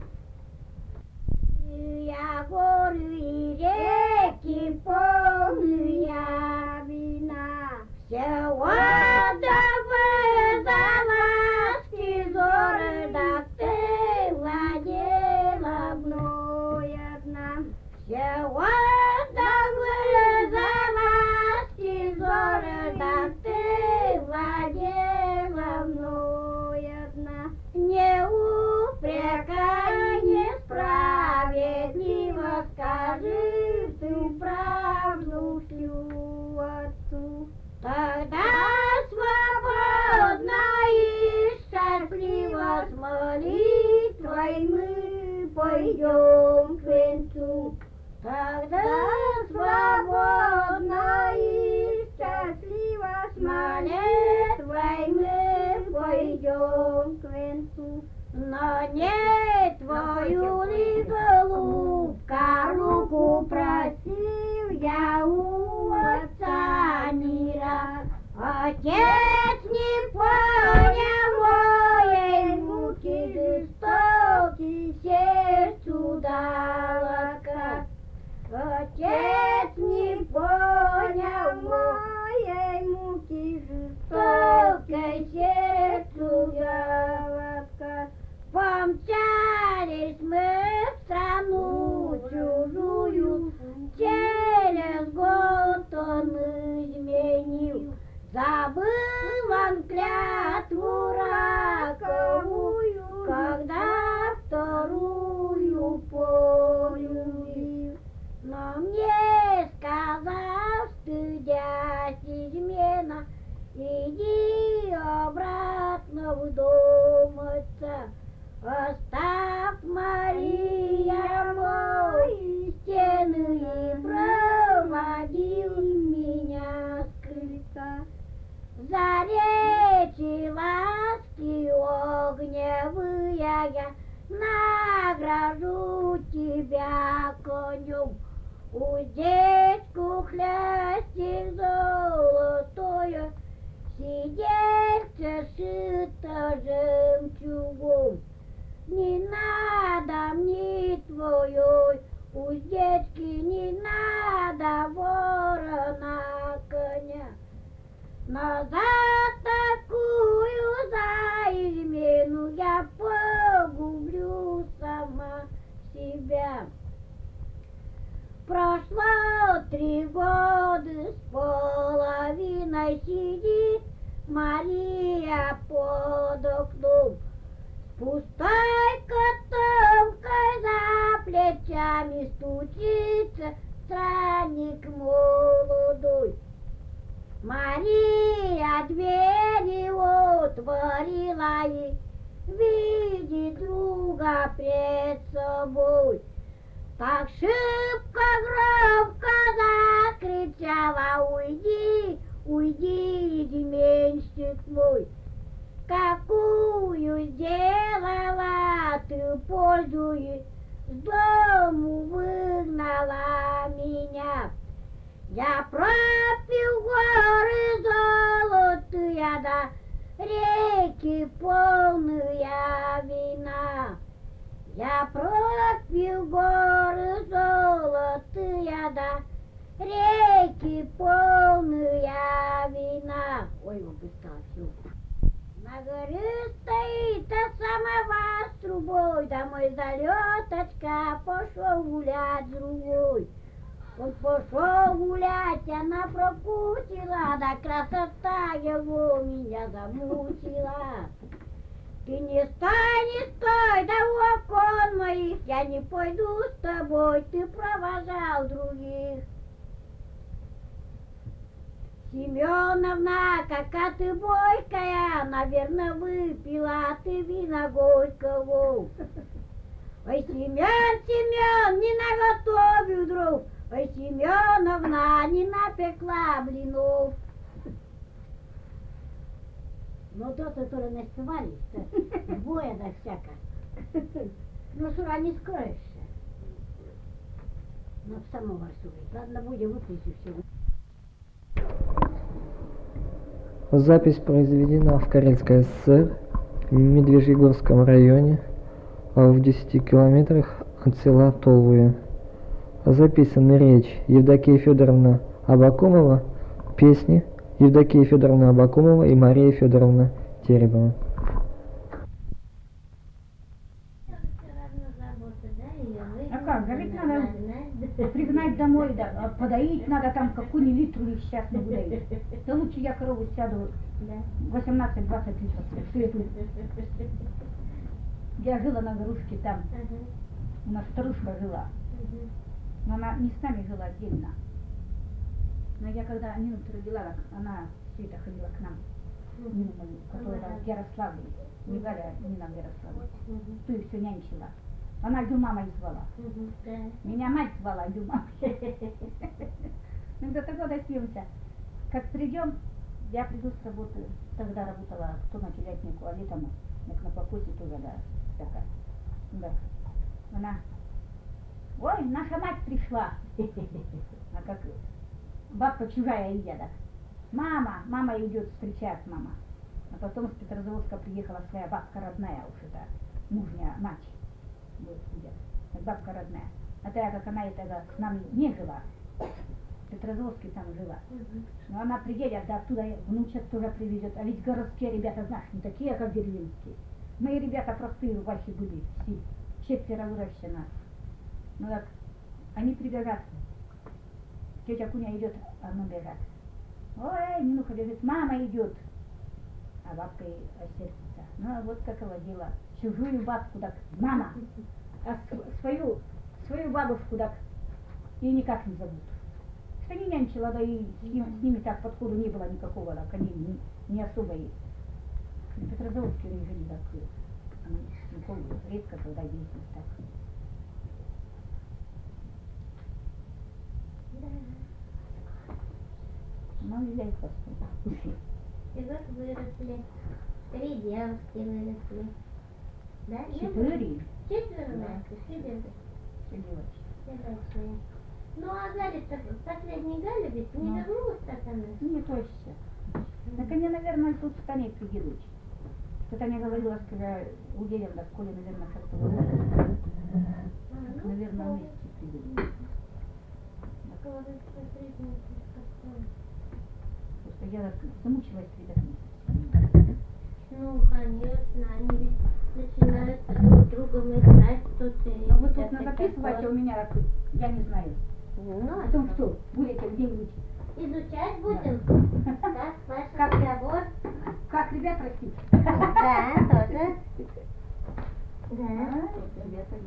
Я горы и реки помню, я вина. Все отдавая за ласки зоры, да ты владела мной одна. Все отдавая за ласки зоры, да ты владела мной одна. Не упрекай, несправедливо скажи всю правду всю отцу. Тогда свободно и счастливо с молитвой мы пойдем к венцу. Тогда свободно и счастливо с молитвой мы пойдем к венцу. Но не твою ли голубка руку просил я у отца мира. Отец не понял моей муки жестокий, сердцу далеко. Отец не понял моей муки жестокий. конем. Уздечку хлястик золотое, сидельце шито жемчугом. Не надо мне твоей уздечки, не надо ворона коня. Но за такую за измену я погублю сама себя. Прошло 3 года с половиной, сидит Мария под окном. С пустой котомкой за плечами стучится странник молодой. Мария двери отворила и видит друга пред собой. Так шибко громко закричала: уйди, уйди, изменщик мой. Какую сделала ты пользу и с дому выгнала меня? Я пропил горы золотые, да реки полные вина. Я пропил горы золотые, да реки полные вина. Ой, вот устал, всё. На горе стоит самовар с трубой, да мой залеточка пошел гулять с другой. Он пошел гулять, она прокутила, да красота его меня замучила. Ты не стой, да у окон моих, я не пойду с тобой, ты провожал других. Семеновна, какая ты бойкая, наверное, выпила ты вина горького. Ой, Семен, Семен, не наготовил дров, ой, Семеновна, не напекла блинов. Ну, то, которые наспевали, боя да всяко. Ну, сура, не скроешься. Ну, в самовар сурить. Ладно, будем выпить и все. Запись произведена в Карельской ССР, в Медвежьегорском районе, в 10 километрах от села Толвые. Записана речь Евдокия Федоровна Абакумова, песни Евдокия Федоровна Абакумова и Мария Федоровна Теребова. А как же, ведь надо пригнать домой, да, подоить надо там какую-нибудь литру и сейчас не выдают. Да лучше я корову сяду 18-20 литров. Я жила на Грушке там, у нас старушка жила, но она не с нами жила отдельно. Но я когда Нину родила, она все это ходила к нам, Нину мою, которая в Ярославле, не Галя, Нина в Ярославле, ту и все нянчила. Она Дюмамой звала. Меня мать звала Дюма. Ну, до того досьемся. Как придем, я приду с работы. Тогда работала кто на телятнику, а летом на покосе тоже, да, всякая. Да. Она: ой, наша мать пришла. А как бабка чужая идет, да. Мама идет встречать, мама. А потом с Петрозаводска приехала своя бабка родная уж это, мужняя мать. Вот сидят, бабка родная. А так как она это с нами не жила, в Петрозаводске там жила. Но она приедет, да оттуда внучат тоже привезет. А ведь городские ребята, знаешь, не такие, как деревенские. Мои ребята простые рубахи были, все 4 выращено. Ну так, они прибежат. Тетя Куня идет, а ну бежат. Ой, Нинуха бежит, мама идет. А бабка ей сердится. Ну вот какого дела. Чужую бабку так, мама, а свою бабушку так и никак не зовут. Что не нянчила, да и с ними так подходу не было никакого, так они не особо и. На Петрозаводске они жили так, Николу редко когда ездили так. Ну, взяй посуду. И вот выросли, 3 девушки выросли. Да? 4. 4 девушки. Все девочки. Следующая. Ну а Галя, последний Галя ведь не Ну. вернулась так она? Не точно. Так они, наверное, тут в Тане придерут. Что Таня говорила, что я уверена, в школе, наверное, как-то выходит. Так, наверное, вместе придерут. Говорит, что средняя как-то. Просто я замучилась 3 месяца. Ну, конечно, они ведь начинают друг с другом играть тут и... А вы тут всякое записываете такое. у меня, я не знаю. Ну, О том, что будете где-нибудь, изучать будем? Как ваш Как? разговор? как ребят растить. Да, тоже. Да. Ребята.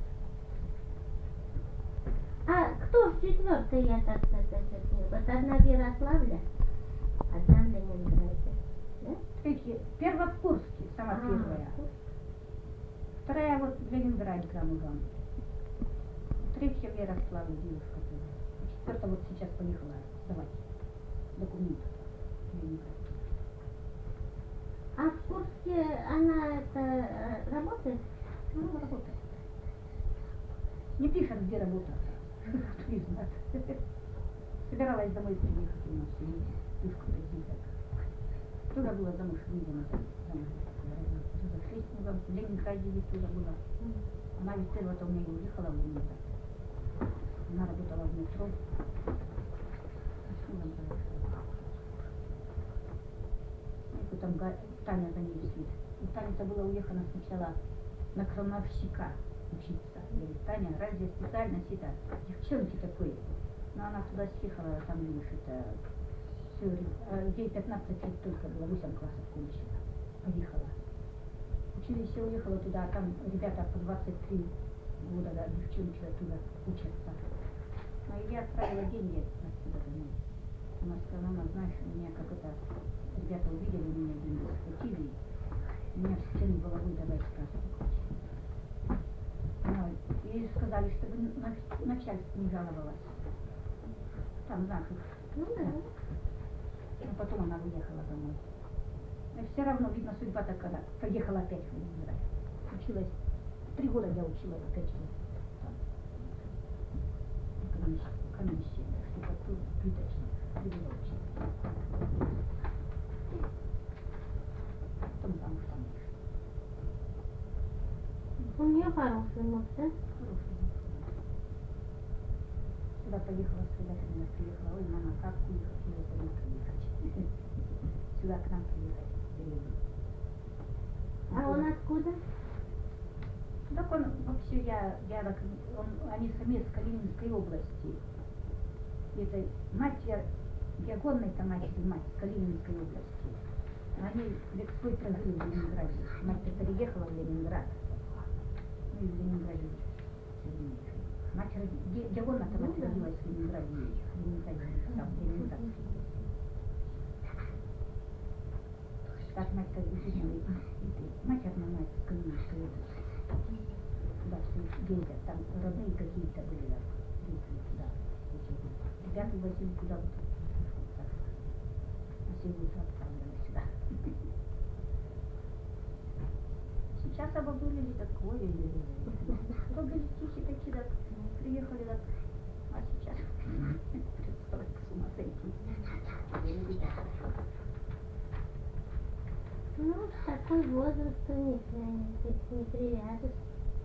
А кто в четвертой, я так сказать, вот одна в Ярославле, одна в Ленинграде. Да? Эти первокурски, самая первая. Вторая вот в Ленинграде замужем. Третья в Ярославле девушка была. Четвертая вот сейчас поехала сдавать документы в Ленинград. А в Курске она это работает? Ну, работает. Не пишет, где работает. Кто не знает. Собиралась домой приехать у нас сегодня. Пушку приехать. Туда была замуж, видимо, замуж. Разошлись мы в Ленинграде, ведь туда была. Она ведь первого-то у меня и уехала в Ленинград. Она работала в метро. И потом Таня за ней вслед. И Таня-то была уехана сначала на крановщика учиться. Говорит, Таня, разве специальность это девчонки такой? Но она туда съехала, там, видишь, это все, ей 15 лет только было, 8 классов кончила. Поехала. Училище уехала туда, а там ребята по 23 года, да, девчонки оттуда учатся. Ну и я отправила деньги отсюда домой. Она сказала, мама, знаешь, меня как это, ребята увидели меня, деньги схватили, меня в стену головой давай сразу выключили. Ну, и сказали, чтобы начальство не жаловалось. Там наших. Ну да. Но потом она уехала домой. Но все равно, видно, судьба такая, поехала опять в Ленинград. Училась, 3 года я училась, опять же, там, экономище, штукатур, плиточник, 3 года училась. Потом замуж там вышла. У нее хороший муж, да? Хороший муж. Сюда поехала, сюда меня приехала. Ой, мама, как уехать? Я это не приехать. Сюда к нам приехать, в деревню. А он откуда? Так он вообще, они сами из Калининской области. Это мать, Ягонной-то матери, мать с Калининской области. Они век свой прожили в Ленинграде. Мать-то переехала в Ленинград. Ну и в Ленинграде. Мать Ягонна-то мать родилась в Ленинграде. В Ленинграде, там, в Ленинградской. Так мать-то видела, матерная мать с Калининской области. Туда все ездят, там родные какие-то были, ездили туда. Ребята возили туда, вот, так, на сегодня отправляли сюда. Сейчас обогнули такое, то были тихие такие, так, приехали, так, а сейчас с ума сойти. Ну, в такой возраст у них, не привяжешь.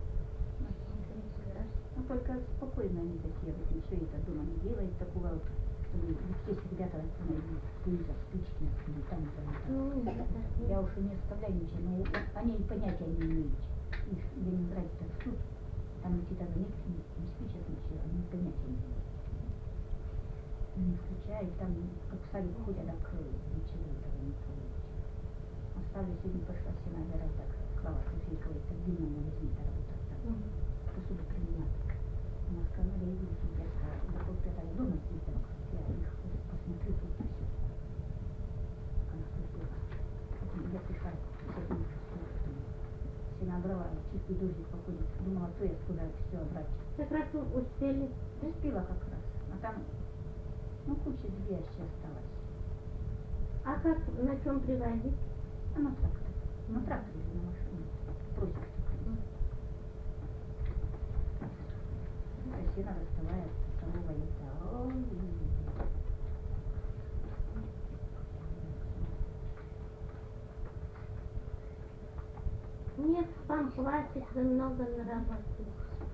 Ну, только спокойно они такие, вот ничего это дома не делает такого, вот, чтобы здесь ребята курят спички, или там, Ну, нет, так нет. я уж и не оставляю ничего, но они и понятия не имеют. Их в Ленинграде так суд, там эти даже не спичат ничего, они понятия не имеют. Не включают, там как в садик ходят, так ничего этого не трогают. Оставлю, сегодня пошла все наверх, так, Клава Шуфейкова, это в длинном магазине работает там. Посуду принимать. Она сказала, я иду сюда, до полпятого дома съездила, я их посмотрю тут все. Она сказала, я пришла, все набрала, чистый дождик походит, думала, то я куда все брать. Как раз успели. Успела как раз, а там, ну, куча две еще осталось. А как, на чем привозить? А на тракторе или на машине, просит такой. все расставают с самого яйца. Ой. Нет, вам хватит, вы много наработали.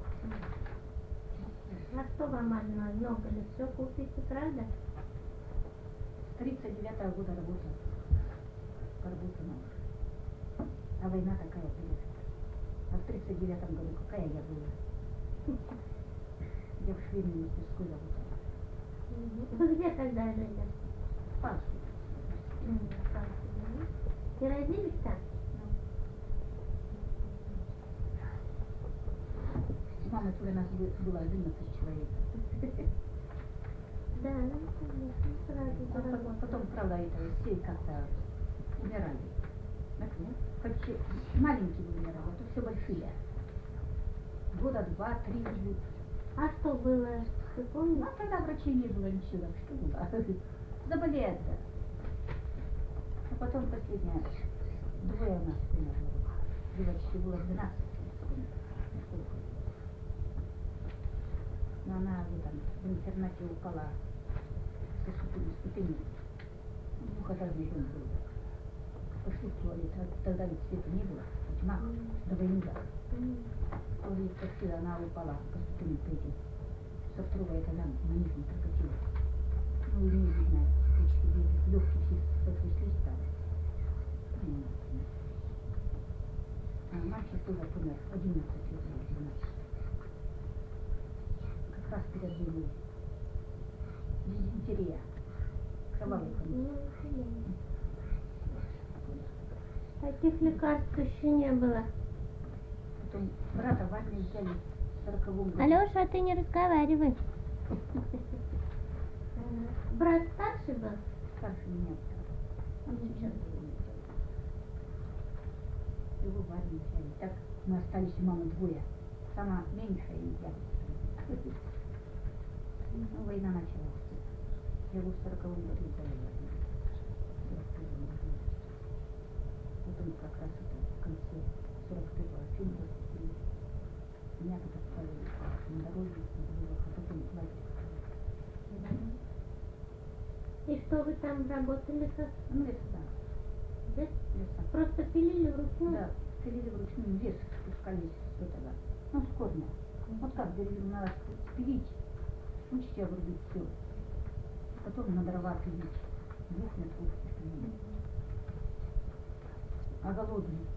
А что вам одно? Много ли? Все купите, правда? 39-го года работал. Поработал. А война такая была. А в 39-м году какая я была? Я в швейной мастерской работала. Вы где тогда жили? В Пасхе. И родились там? С мамой у нас было 11 человек. Да, ну, конечно, сразу заработали. Потом, правда, это все как-то умирали. Хоть маленькие умирали, а то все большие. Года 2-3 живут. А что было? Ты Ну, помнишь? а тогда врачей не было ничего, так что было. Заболеют, да. А потом последняя, двое у нас умерло. Девочке было 12. Но она в интернате упала со ступени. Двухэтажный дом был. Пошли в туалет, тогда ведь света не было, тьма, до войны. В туалет пошли, она упала по ступени третьей. Со второго этажа на нижнем прокатилась. Ну, и не видно, легкие все сотряслись там. А мальчик тоже помер, 11 лет, 12. Как раз перед войной. Дизентерия. Кровавый конец. Таких лекарств еще не было. Потом брата в армию взяли в 40-м году. Алеша, ты не разговаривай. Брат старший был? Старше меня. Он сейчас был. Его в армию взяли. Так мы остались у мамы двое. Самая меньшая и я. Ну, война началась. Его в 40-м году взяли в армию. В 41-м году. Потом как раз это в конце 41-го фильм выпустили. Меня тут отправили на дороге, а потом в лагерь. И что вы там работали как? Ну, это да. Здесь? Лесом. Просто пилили вручную? Да, пилили вручную, вес спускались с этого. Ну, с корня. Вот как деревья надо спилить, учите обрубить все. Потом на дрова пилить. 2 метров. А голодный.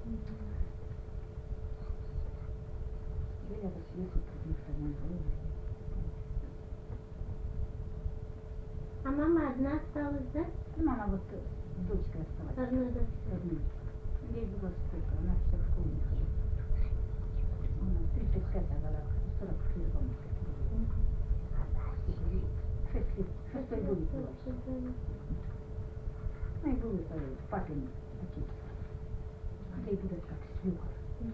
Я так съехал, потому что она голодная. А мама одна осталась, да? Ну, мама вот с дочкой осталась. Одной дочкой. Родной. Ей было сколько? Она все в школу не ходила. Она 35 года, 40 лет, по-моему. 6 лет. 6-й год было. Ну и был это папин отец. Ей будет как свекор.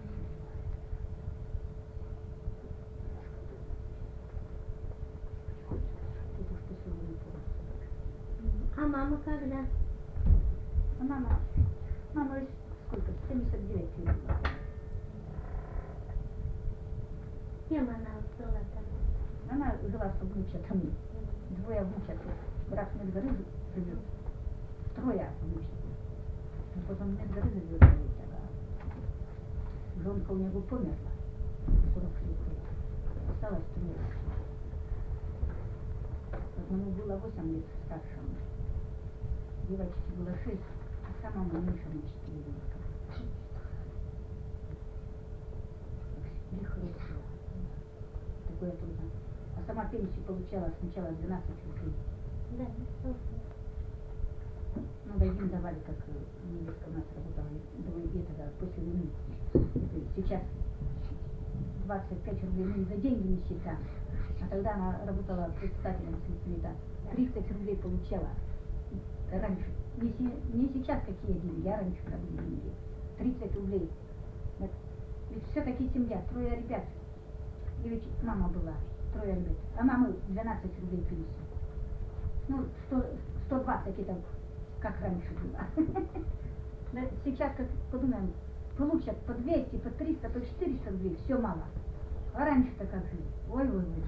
Тут уж после войны полностью. А мама когда? А мама сколько? 79 лет была. С кем она была там? Она жила с внучатами. 2 внучат. Брат в Медгоры живет. 3 внучат. А потом в Медгоры живет. Жонка у него померла. 40 лет. Осталось 3. Одному было 8 лет старшему. Девочке было 6, а самому меньшему 4 года. Лихо росла. Такое трудно. А сама пенсию получала сначала 12 рублей. Да, Ну, дойдем давали, как невестка у нас работала до этого, после войны. Это сейчас 25 рублей, ну, за деньги не считаем. А тогда она работала председателем сельсовета. 30 рублей получала раньше. Не сейчас какие деньги, а раньше как были деньги. 30 рублей. Ведь все-таки семья, 3 ребят. И ведь мама была, 3 ребят. А мамы 12 рублей пенсию. Ну, 120 это как раньше было. Сейчас, как подумаем, получат по 200, по 300, по 400 рублей, все мало. А раньше-то как жили? Ой.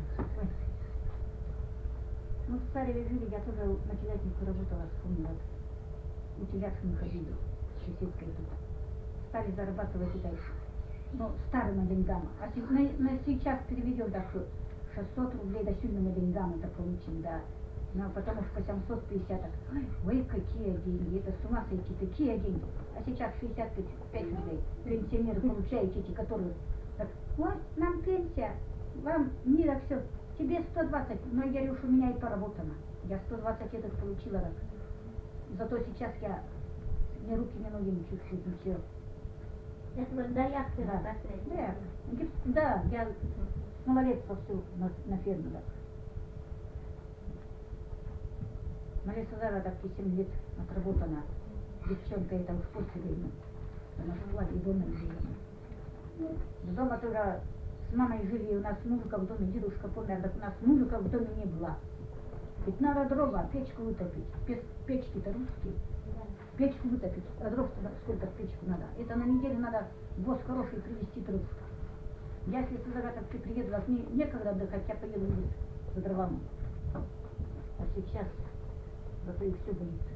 Мы в Цареве жили, я тоже на телятнику работала, вспомнила. У телятки мы ходили, с соседкой тут. Стали зарабатывать и дальше. Ну, старыми деньгами. А на сейчас переведем так 600 рублей до сильными деньгами это получим, да. Ну, а потом уж по 750, так, ой, какие деньги, это с ума сойти, такие деньги. А сейчас 65 рублей пенсионеры получают эти, которые, так, ой, нам пенсия, вам мира все, тебе 120, но я говорю, что у меня и поработано. Я 120 этих получила, так. Зато сейчас я ни руки, ни ноги не чувствую, ничего. Это вот до яхты Да. последняя. Да, я с малолетства все на ферме, да. Малесозара так 7 лет отработана. Девчонка это уж после время. Она жила и дома не жила. Дома тоже с мамой жили, у нас мужика в доме, дедушка помер, так у нас мужика в доме не было. Ведь надо дрова, печку вытопить. Печки-то русские. Печку вытопить. А дров сколько в печку надо. Это на неделю надо воз хороший привезти дров. Я если туда так приеду, так мне некогда отдыхать, я поеду здесь за дровами. А сейчас зато их все боится.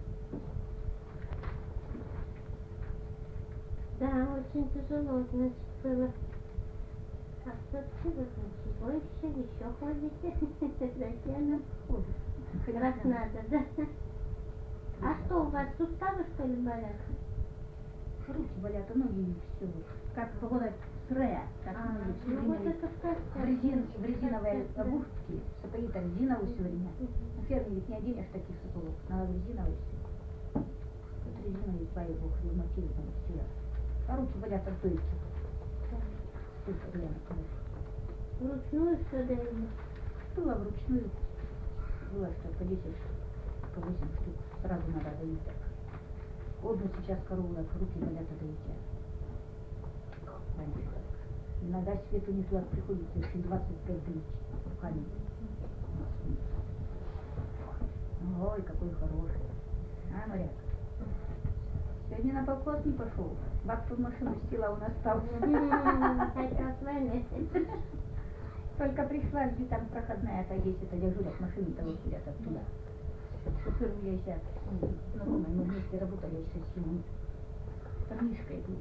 Да, очень тяжело, значит, было. А все-таки закончить. Ой, еще ходите. Зачем? Раз надо, да? А что, у вас суставы, что ли, болят? Руки болят, а ноги все. Как погода сырая, как ноги все ну вот время. это В резиновой обувке, сапоги-то резиновые все время. На ферме ведь не оденешь таких сапогов, надо резиновые все. Вот резиновые твои бог, ревматизм, все. А руки болят от дойки. Сколько реально, конечно. Вручную все даем. Было вручную, было что по 10, по 8 штук. Сразу надо доить так. Одну сейчас корову, так руки болят от доития. Раньше так. Иногда свету не туда приходится еще 25 доить руками. Ой, какой хороший. А, моряк. Сегодня на покос не пошел. Бабка в машину села, он остался. Хотел с вами. Только пришла, где там проходная, это есть, это дежурят машины, того ходят оттуда. Шофер у меня сейчас, знакомый, мы вместе работали 6 минут. Парнишка был.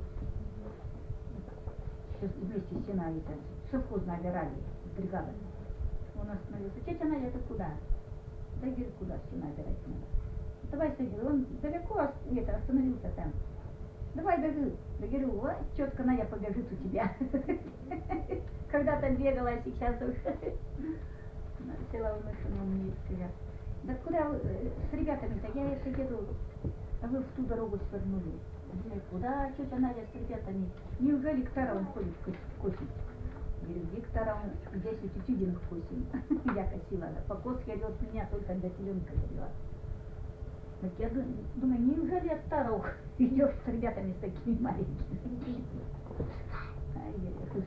Сейчас вместе с сена это, совхозно обирали, бригада. Он остановился. Тетя Надя, это куда? Да, говорит, куда сена обирать надо? Давай садись. Он далеко остановился там. Давай бежи. Я говорю, вот, тетка Надя побежит у тебя. Когда-то бегала, а сейчас уже села в машину, мне сказала. Да куда вы с ребятами-то? Я если еду, а вы в ту дорогу свернули. Думаю, куда тетя Надя с ребятами? Неужели к Таровым ходит косить? Говорю, где к Таровым? Здесь у тетюдиных косим. Я косила, да. Покос я от меня только до теленка ходила. Вот я думаю, неужели от Таров идешь с ребятами с такими маленькими? Ай, я говорю,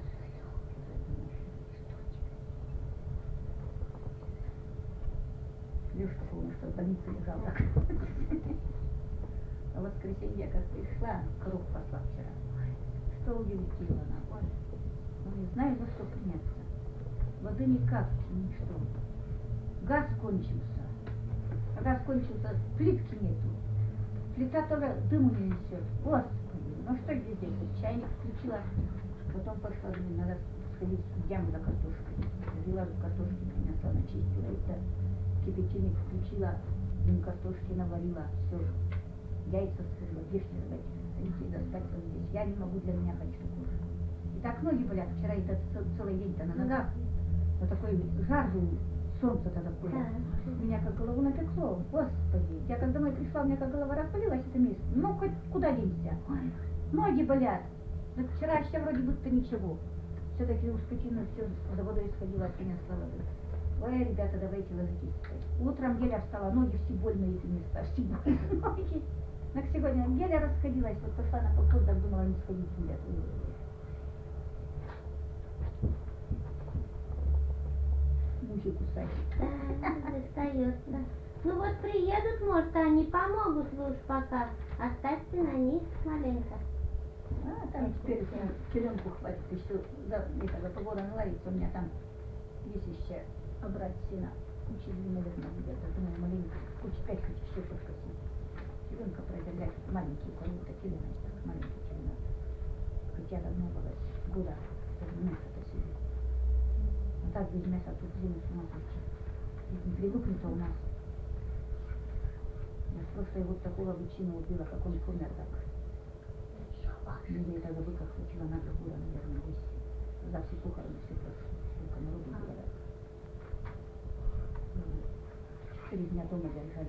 Лешка, помню, что в больнице лежал. А в воскресенье, как пришла, круг пошла вчера. Что удивительно она. Ну, не знаю, за что приняться. Воды ни капли, ничто. Газ кончился. А газ кончился, плитки нету. Плита тоже дыму не несет. Господи, ну что здесь делать? Чайник включила. Потом пошла, думаю, надо сходить в яму за картошкой. Взяла картошки, принесла, начистила это. Кипятильник включила, дым картошки наварила, все. Яйца сварила, бешки родить, достать вот здесь. Я не могу, для меня хочу кушать. И так ноги болят. Вчера это целый день-то на ногах. Вот такой жар был, солнце-то такое. Меня как голову напекло. Господи. Я как домой пришла, у меня как голова распалилась это место. Ну, хоть куда денься. Ой, ноги болят. Но вчера еще вроде будто ничего. Все-таки у скотины все за водой сходила, принесла воды. Ой, ребята, давайте ложитесь спать. Утром Геля встала, ноги все больные эти места, все больные ноги. Но сегодня Геля расходилась, вот пошла на поход, так думала, не сходить гулять. Мухи кусать. Да, достается. Ну вот приедут, может, они помогут, вы уж пока оставьте на них маленько. А там теперь черенку хватит еще. Когда погода наладится, у меня там есть еще обрать сена. Куча, наверное, будет. Я думаю, маленько, куча 5 хоть еще подкосить. Черенка продержать маленькие коровы, такие, так, маленькие черенок. Хотя давно было года, чтобы мясо-то себе. А так без мяса тут зиму с ума сойти. Не привыкнуто у нас. Я в прошлый год такого бычина убила, как он помер так. Мне тогда быка хватило на 2 года, наверное, здесь. За все похороны все прошло. Только народу было. 4 дня дома держали.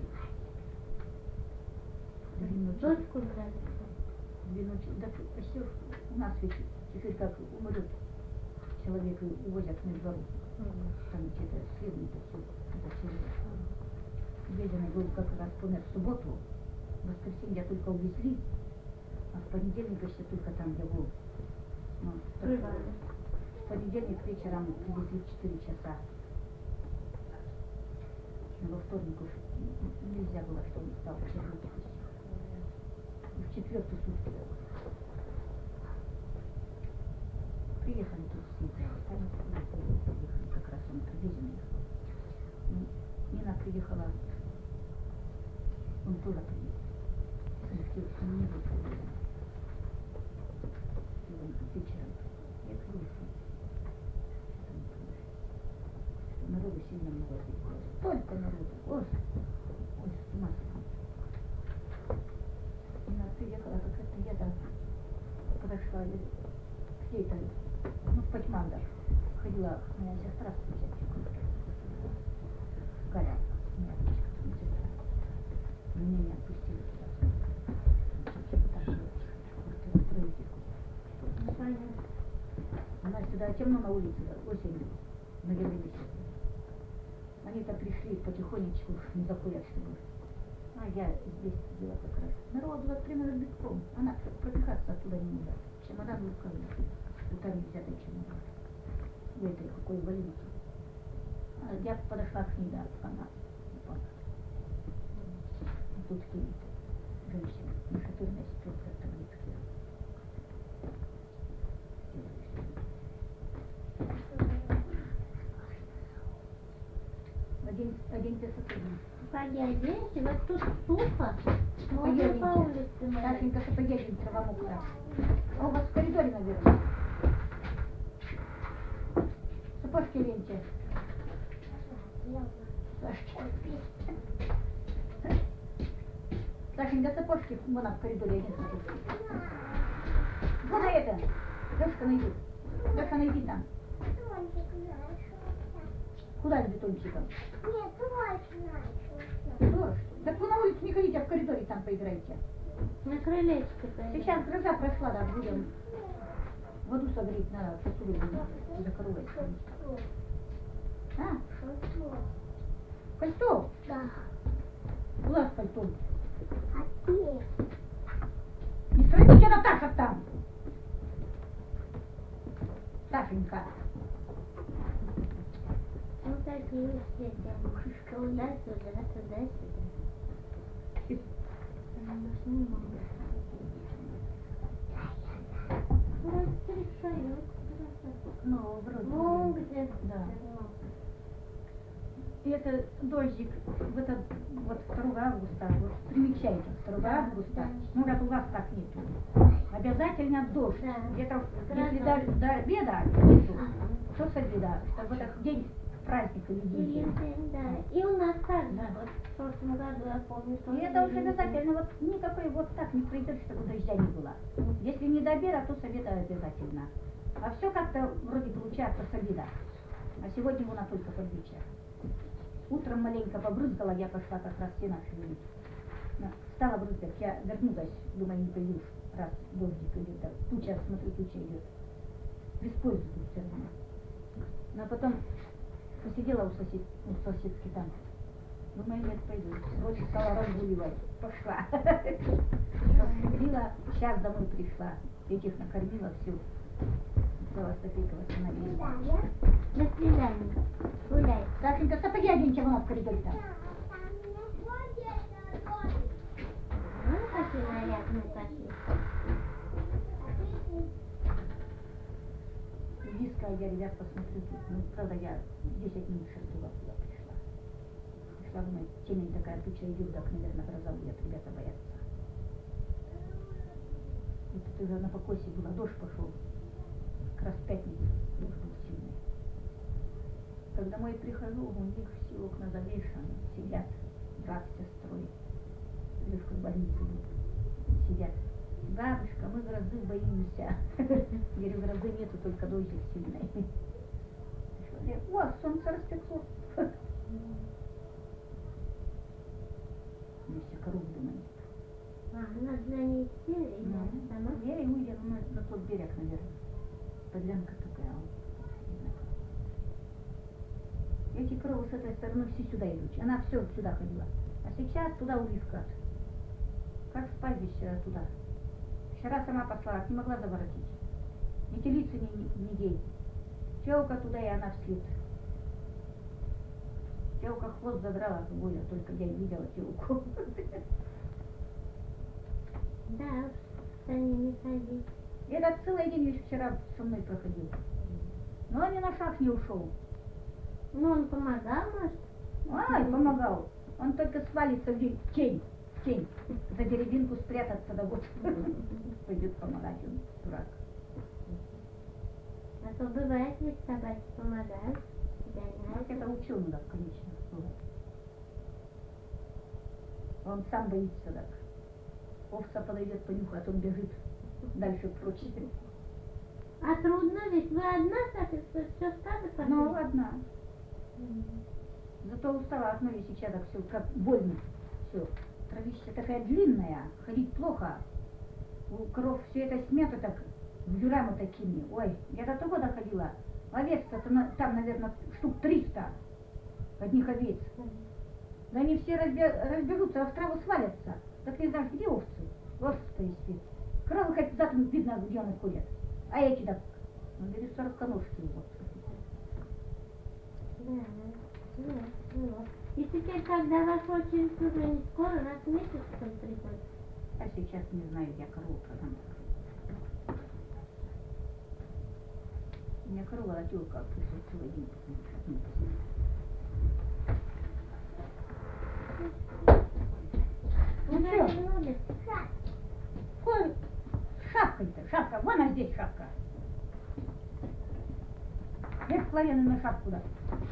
2 ночи. Дочку взяли. 2 ночи. Да все у нас ведь теперь как умрет человек и увозят на двору. Там где-то следует все. Это человек. Бедный был как раз помер в субботу. В воскресенье только увезли. А в понедельник еще только там, где был. Ну, в понедельник вечером привезли в 4 часа. Во вторник уж нельзя было, что он стал в чернуху. В 4-ю сутки. Приехали тут все. Приехали, как раз он привезенный. Нина приехала. Он тоже приехал. Он не был привезен. Вечером. Я приехала. Народу сильно много было. Столько народу. Ой, с ума сойти. Она приехала, как это я там подошла к ней-то, ну, в Патьмандах. Ходила моя сестра встречать. Галя, моя сестра. Меня не отпустили туда. Она сюда темно на улице, осенью, на велосипеде. Они-то пришли потихонечку, не заходят, чтобы. А я здесь сидела как раз. Народ вот прямо над битком. Она пробегаться оттуда не может. Чемодан в руках. Руками взятый чемодан. В этой какой больнице. А я подошла к ней, да, она упала. Тут стоит женщина, нашатырная сестренка таблетки. Один песок. Пойди оденься, вот тут сухо. Можно Поедемте. по улице мыть. Сашенька, что поедем, трава мокрая. А у вас в коридоре, наверное. Сапожки ленте. Сашенька, сапожки вон в коридоре один сапожки. Куда это? Лёшка, найди. Лёша, найди там. Куда с бетончиком? Нет, точно. Дождь. Так вы на улицу не ходите, а в коридоре там поиграйте. На крылечке поедем. Сейчас гроза прошла, да, будем воду согреть на кастрюлю за коровой. А? Пальто? Да. Куда с пальтом? Опять. Не скажите, Наташа там. Сашенька. Ну такие все туда, сюда, туда-сюда. Разрешают. Ну, вроде. Вон где. Да. И это дождик, в этот, вот 2 августа, вот примечайте, 2 августа, ну раз у вас так нету, обязательно дождь. Да. Где-то, Гроза. если до обеда нету, то с обеда, чтобы этот день праздника Или видели. день, да. И у нас так, Да. вот в прошлом году, я помню, И это уж обязательно, вот никакой вот так не пройдет, чтобы дождя не было. Если не до обеда, то с обеда обязательно. А все как-то вроде получается с обеда. А сегодня она только под вечер. Утром маленько побрызгала, я пошла как раз сено шевелить. Стала брызгать, я вернулась, думаю, не пойдешь, раз дождик идет, да, туча, смотрю, туча идет. Без пользы тут все равно. Ну, а потом посидела у соседки там. Думаю, нет, пойду. Вот стала разгуливать. Пошла. Шевелила, сейчас домой пришла. Этих накормила, все. Слава Софийка восстановила. До свидания. Гуляй. Сашенька, сапоги оденьте, вон в коридоре там. Ну, какие нарядные такие. близко, я, ребят, посмотрю тут. Ну, правда, я 10 минут 6 туда пришла. Пришла, думаю, темень такая, туча идет, так, наверное, гроза будет, ребята боятся. И тут уже на покосе было, дождь пошел. Как раз в пятницу дождь был сильный. Как домой прихожу, у них все окна завешаны, сидят брат с сестрой. Лешка в больнице был. Сидят. Бабушка, мы грозы боимся. Говорю, грозы нету, только дождик сильный. О, солнце распекло. Вместе коров дома нет. Надо за ней идти, или сама? Я и уеду на тот берег, наверное. Подлянка такая. Эти коровы с этой стороны все сюда идут. Она все сюда ходила. А сейчас туда улиска. Как в пастбище туда. Вчера сама пошла, не могла заворотить. Ни телицы, ни дей. Телка туда, и она вслед. Телка хвост задрала с боя, только я не видела телку. Да, за ними ходить. Этот целый день еще вчера со мной проходил. Но он ни на шаг не ушел. Ну, он помогал, может? Ай, помогал. Он только свалится в тень. За деревинку спрятаться, да вот пойдет помогать, он дурак. А то бывает, ведь собаки помогают. Вот это учил надо, конечно. Он сам боится так. Овца подойдет, понюхает, он бежит дальше прочь. А трудно ведь? Вы одна, так и все стадо пошли? Ну, одна. Зато устала от ноги сейчас так все, как больно. Все. Травище такая длинная, ходить плохо. У коров все это смято так, вюрами такими. Ой, я до того доходила. Овец-то там, наверное, штук 300. Одних овец. Да они все разбегутся, а в траву свалятся. Так не знаешь, где овцы? Господи свет. Коровы хоть завтра видно, где они ходят. А эти так, ну, бери 40-ножки вот. Да. И теперь, когда ваша очередь уже не скоро, раз в месяц что ли приходит? А сейчас не знаю, я корову продам. У меня корова отелка пришла целый день. Ну Да, что, немного. шапка-то, шапка, вон она здесь шапка. Лет половину на шапку да.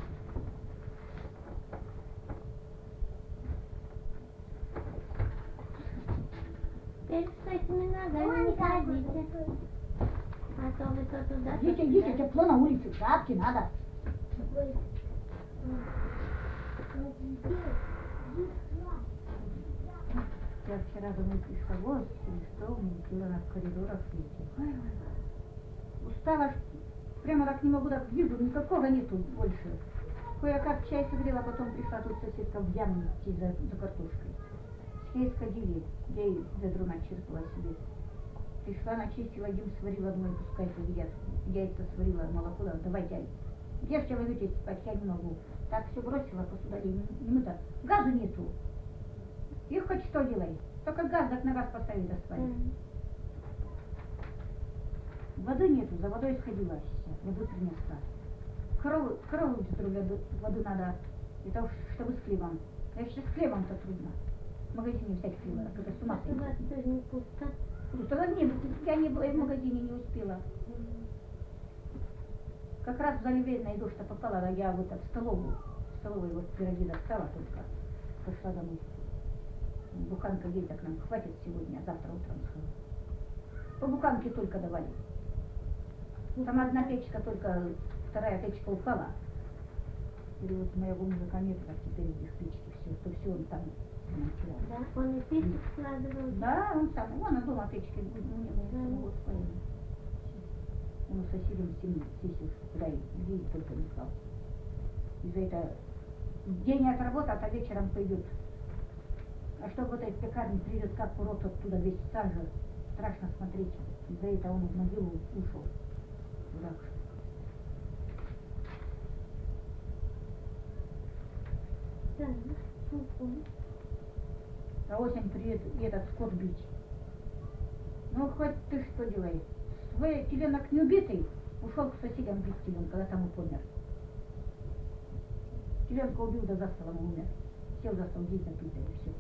Теперь с этими ногами не ходите. А то вы то туда, то Идите, сюда. тепло на улице, шапки надо. Я вчера домой пришла, господи, что у меня было на коридорах светит. Устала, прямо так не могу, так вижу, никакого нету больше. Кое-как чай согрела, потом пришла тут соседка в яму идти за картошкой. Все сходили, я и ведро начерпала себе. Пришла, начистила, Дим сварила, думаю, пускай поедят. Яйца сварила, молоко, да, давайте, ешьте, вы видите, спать я не могу. Так все бросила, посудали, не мыто. Газу нету. И хоть что делай, только газ так на раз поставить до спальни. Воды нету, за водой сходила сейчас, воду принесла. Корову воду надо, это уж чтобы с хлебом. Я сейчас с хлебом-то трудно. В магазине взять хлеба, это с ума У вас сойти. тоже не пусто. Пусто, нет, я не была в магазине, не успела. Как раз в заливейный дождь попала, а я вот в столовую вот пироги достала только, пошла домой. Буханка ей так нам хватит сегодня, а завтра утром схожу. По буханке только давали. Там одна печка, только вторая печка упала. И вот моего мужика нет, так теперь без печки все, то все он там ремонтировал. Да, он и печку складывал. Да, он сам, вон дома печки, у него вот своими. Он у соседей сессию, куда ей только не клал. И за это день отработает, а вечером пойдет. А что в этой пекарне придет, как урод оттуда весь сажа, страшно смотреть. И за это он в могилу ушел. Дурак. Да, ну, А осень придет и этот скот бить. Ну хоть ты что делай? Свой теленок не убитый, Ушел к соседям бить теленка, когда тому помер. Теленка убил, да за столом умер. Сел за стол, дети напился и все.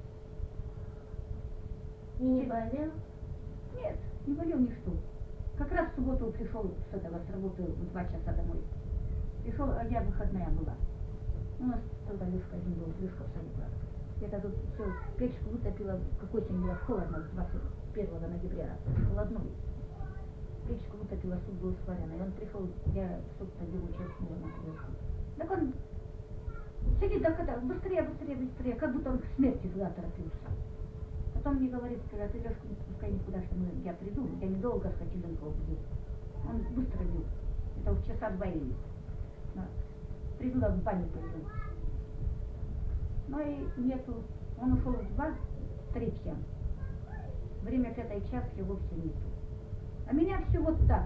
И не болел? Нет, не болел ничто. Как раз в субботу пришел с работы в 2 часа домой. Пришел, а я выходная была. У нас тогда Лешка один был, Лешка в саду была. Я тогда тут все, печку вытопила, как осень была холодно, 21 ноября, холодной. Печку вытопила, суп был сваренный. И он пришел, я суп-то делаю честно на курочку. Так он сидит, так это, быстрее, как будто он к смерти туда торопился. Потом мне говорит, когда ты Лешку не пускай никуда, что я приду, я недолго с Котиленко буду. Он быстро бил. Это в часа 2 или. Приду, да в баню пойду. Ну и нету. Он ушел в 2:03. Время к этой часке вовсе нету. А меня все вот так.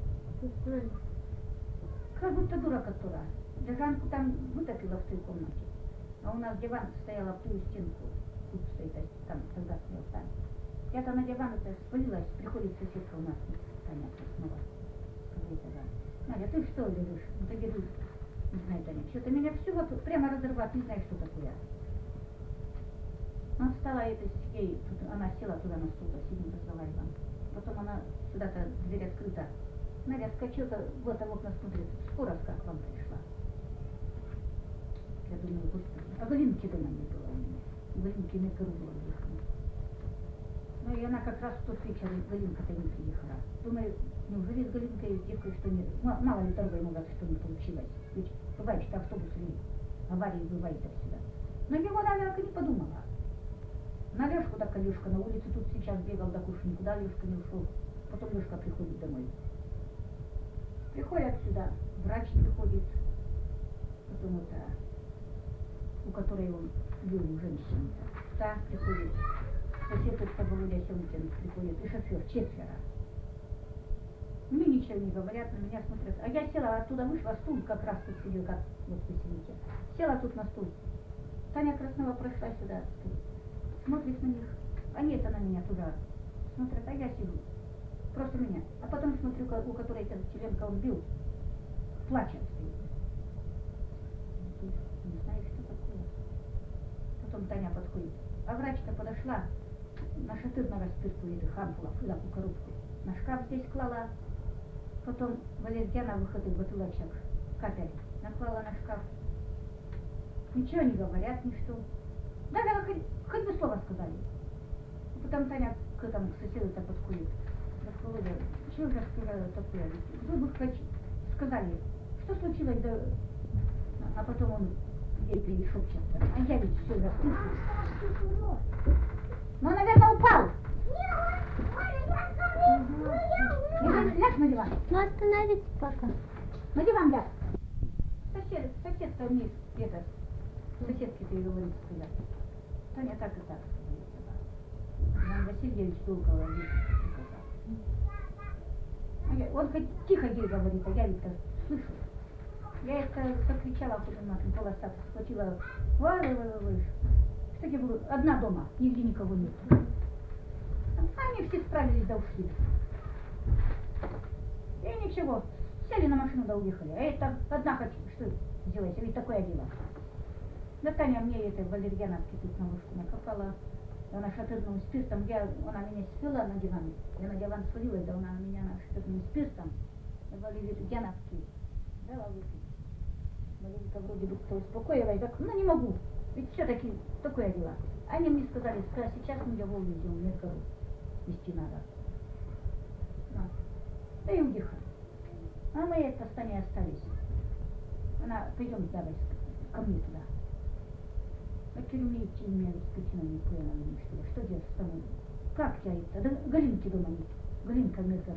Как будто дура которая. Лежанку там вытопила в той комнате. А у нас диван стояла в ту стенку. Тут стоит, там тогда стоял там. Я-то на диван это свалилась, приходит соседка у нас, Таня снова. Говорит, Надя, ты что лежишь? Ну ты говоришь, не знаю, Таня, что-то меня все вот прямо разорвать, не знаю, что такое. Она встала, она села туда на стул, сидим, разговариваем. Потом она сюда-то, дверь открыта. Надя скачет, вот в окна смотрит, скоро как вам пришла. Я думаю, господи, а Галинки дома не было у меня. Галинки на Карубова ехала. Ну и она как раз в тот вечер, Галинка-то не приехала. Думаю, неужели с Галинкой с девкой что нет? Мало ли торговой много что не получилось. Ведь бывает, что автобус или аварии бывает всегда. Но его, наверное, не подумала. На Лешку так Лешка на улице тут сейчас бегал до куши, никуда Лешка не ушел. Потом Лешка приходит домой. Приходят сюда, врач приходит, потом это, у которой он бил женщину, та приходит, сосед это Володя Семкин приходит, и шофер, 4. Мне ничего не говорят, на меня смотрят. А я села оттуда, вышла, стул как раз тут сидел, как вот вы сидите. Села тут на стул. Таня Краснова прошла сюда, смотрит на них, они это на меня туда смотрят, а я сижу. Просто меня. А потом смотрю, у которой эта членка он бил, плачет стоит. Не знаю, что такое. Потом Таня подходит. А врач-то подошла, на шатырного спирту или хампула, фылаку коробку. На шкаф здесь клала. Потом валерьяна выходит бутылочек, капель, наклала на шкаф. Ничего не говорят, ничто. Да, хоть бы слово сказали. А потом Таня к этому, к соседу-то подходит. Володя, чего же такое? Вы бы сказали, что случилось, да... А потом он ей шепчет, а я ведь все расслышал. Ну, наверное, упал. Ляг на диван. Ну, остановитесь пока. На диван ляг. Сосед-то вниз, это, соседки-то и говорит, что Таня так и так. Иван Васильевич долго ложит. Он хоть тихо ей говорит, а я ведь слышу. Я это закричала, а потом на полосах схватила. Что я говорю, одна дома, нигде никого нет. Они все справились, да ушли. И ничего, сели на машину, да уехали. А это одна хочу, что сделать, ведь такое дело. Да Таня мне это валерьяновки тут на ложку накопала. Она шатырным спиртом, она меня свела на диван. Я на диван свалилась, да она меня шатырным спиртом. Валерьяновки дала выпить. Валерьянка вроде бы кто успокоила, и так, ну не могу. Ведь все-таки такое дело. Они мне сказали, сейчас мы его увезем, мне гору везти надо. Ну. Да и уехали. А мы это с Таней остались. Она, пойдем давай ко мне туда. А тюрьме идти у меня скотина не поняла, что делать с тобой? Как я это? Да Галинки дома нет. Галинка Миргород.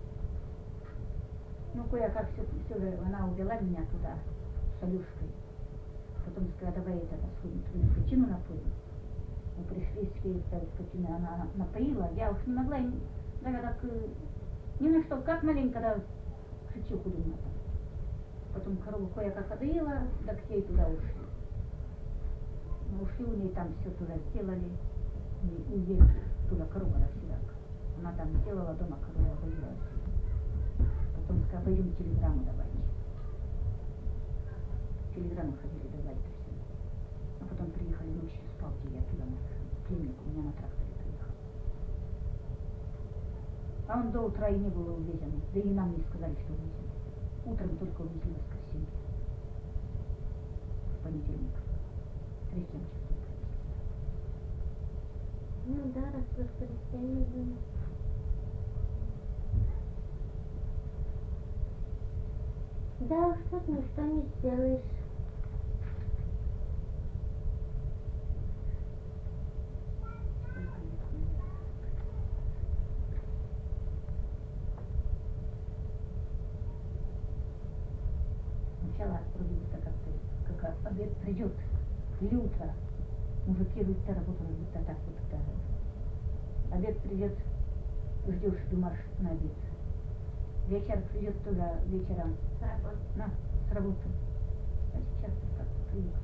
Ну, кое-как все же она увела меня туда с Алюшкой. Потом сказала, давай это сходим, твою скотину напоим. Мы пришли с ей, скотину, она напоила. Я уж не могла, даже так, ни на что, как маленько, да, кричу куда-то. Потом корову кое-как одоила, да к ней туда ушли. Мы ушли, у ней там все туда сделали, и уехали туда корова сюда. Она там сделала дома, корова доила. Потом сказал, пойдем телеграмму давать. Телеграмму ходили давать все. А потом приехали ночью, спал, я туда на пленник, у меня на тракторе приехал. А он до утра и не был увезен, да и нам не сказали, что увезен. Утром только увезли в воскресенье. В понедельник. В 3 часу привезли. Ну да, раз в воскресенье было. Да уж тут ничто не сделаешь. Сначала вроде бы так как обед придет, или утро. Мужики будто работают, будто так вот это. Обед придет, ждешь, думаешь на обед. Вечер придет туда вечером, С работы. с работы. А сейчас ты как привыкла.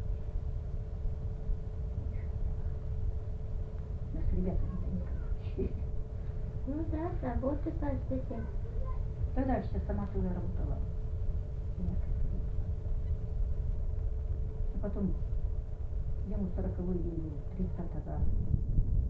Но с ребятами-то никак. Ну да, с работы каждый день. Тогда я сейчас сама тоже работала. А потом ему 40-й день был, 30-го.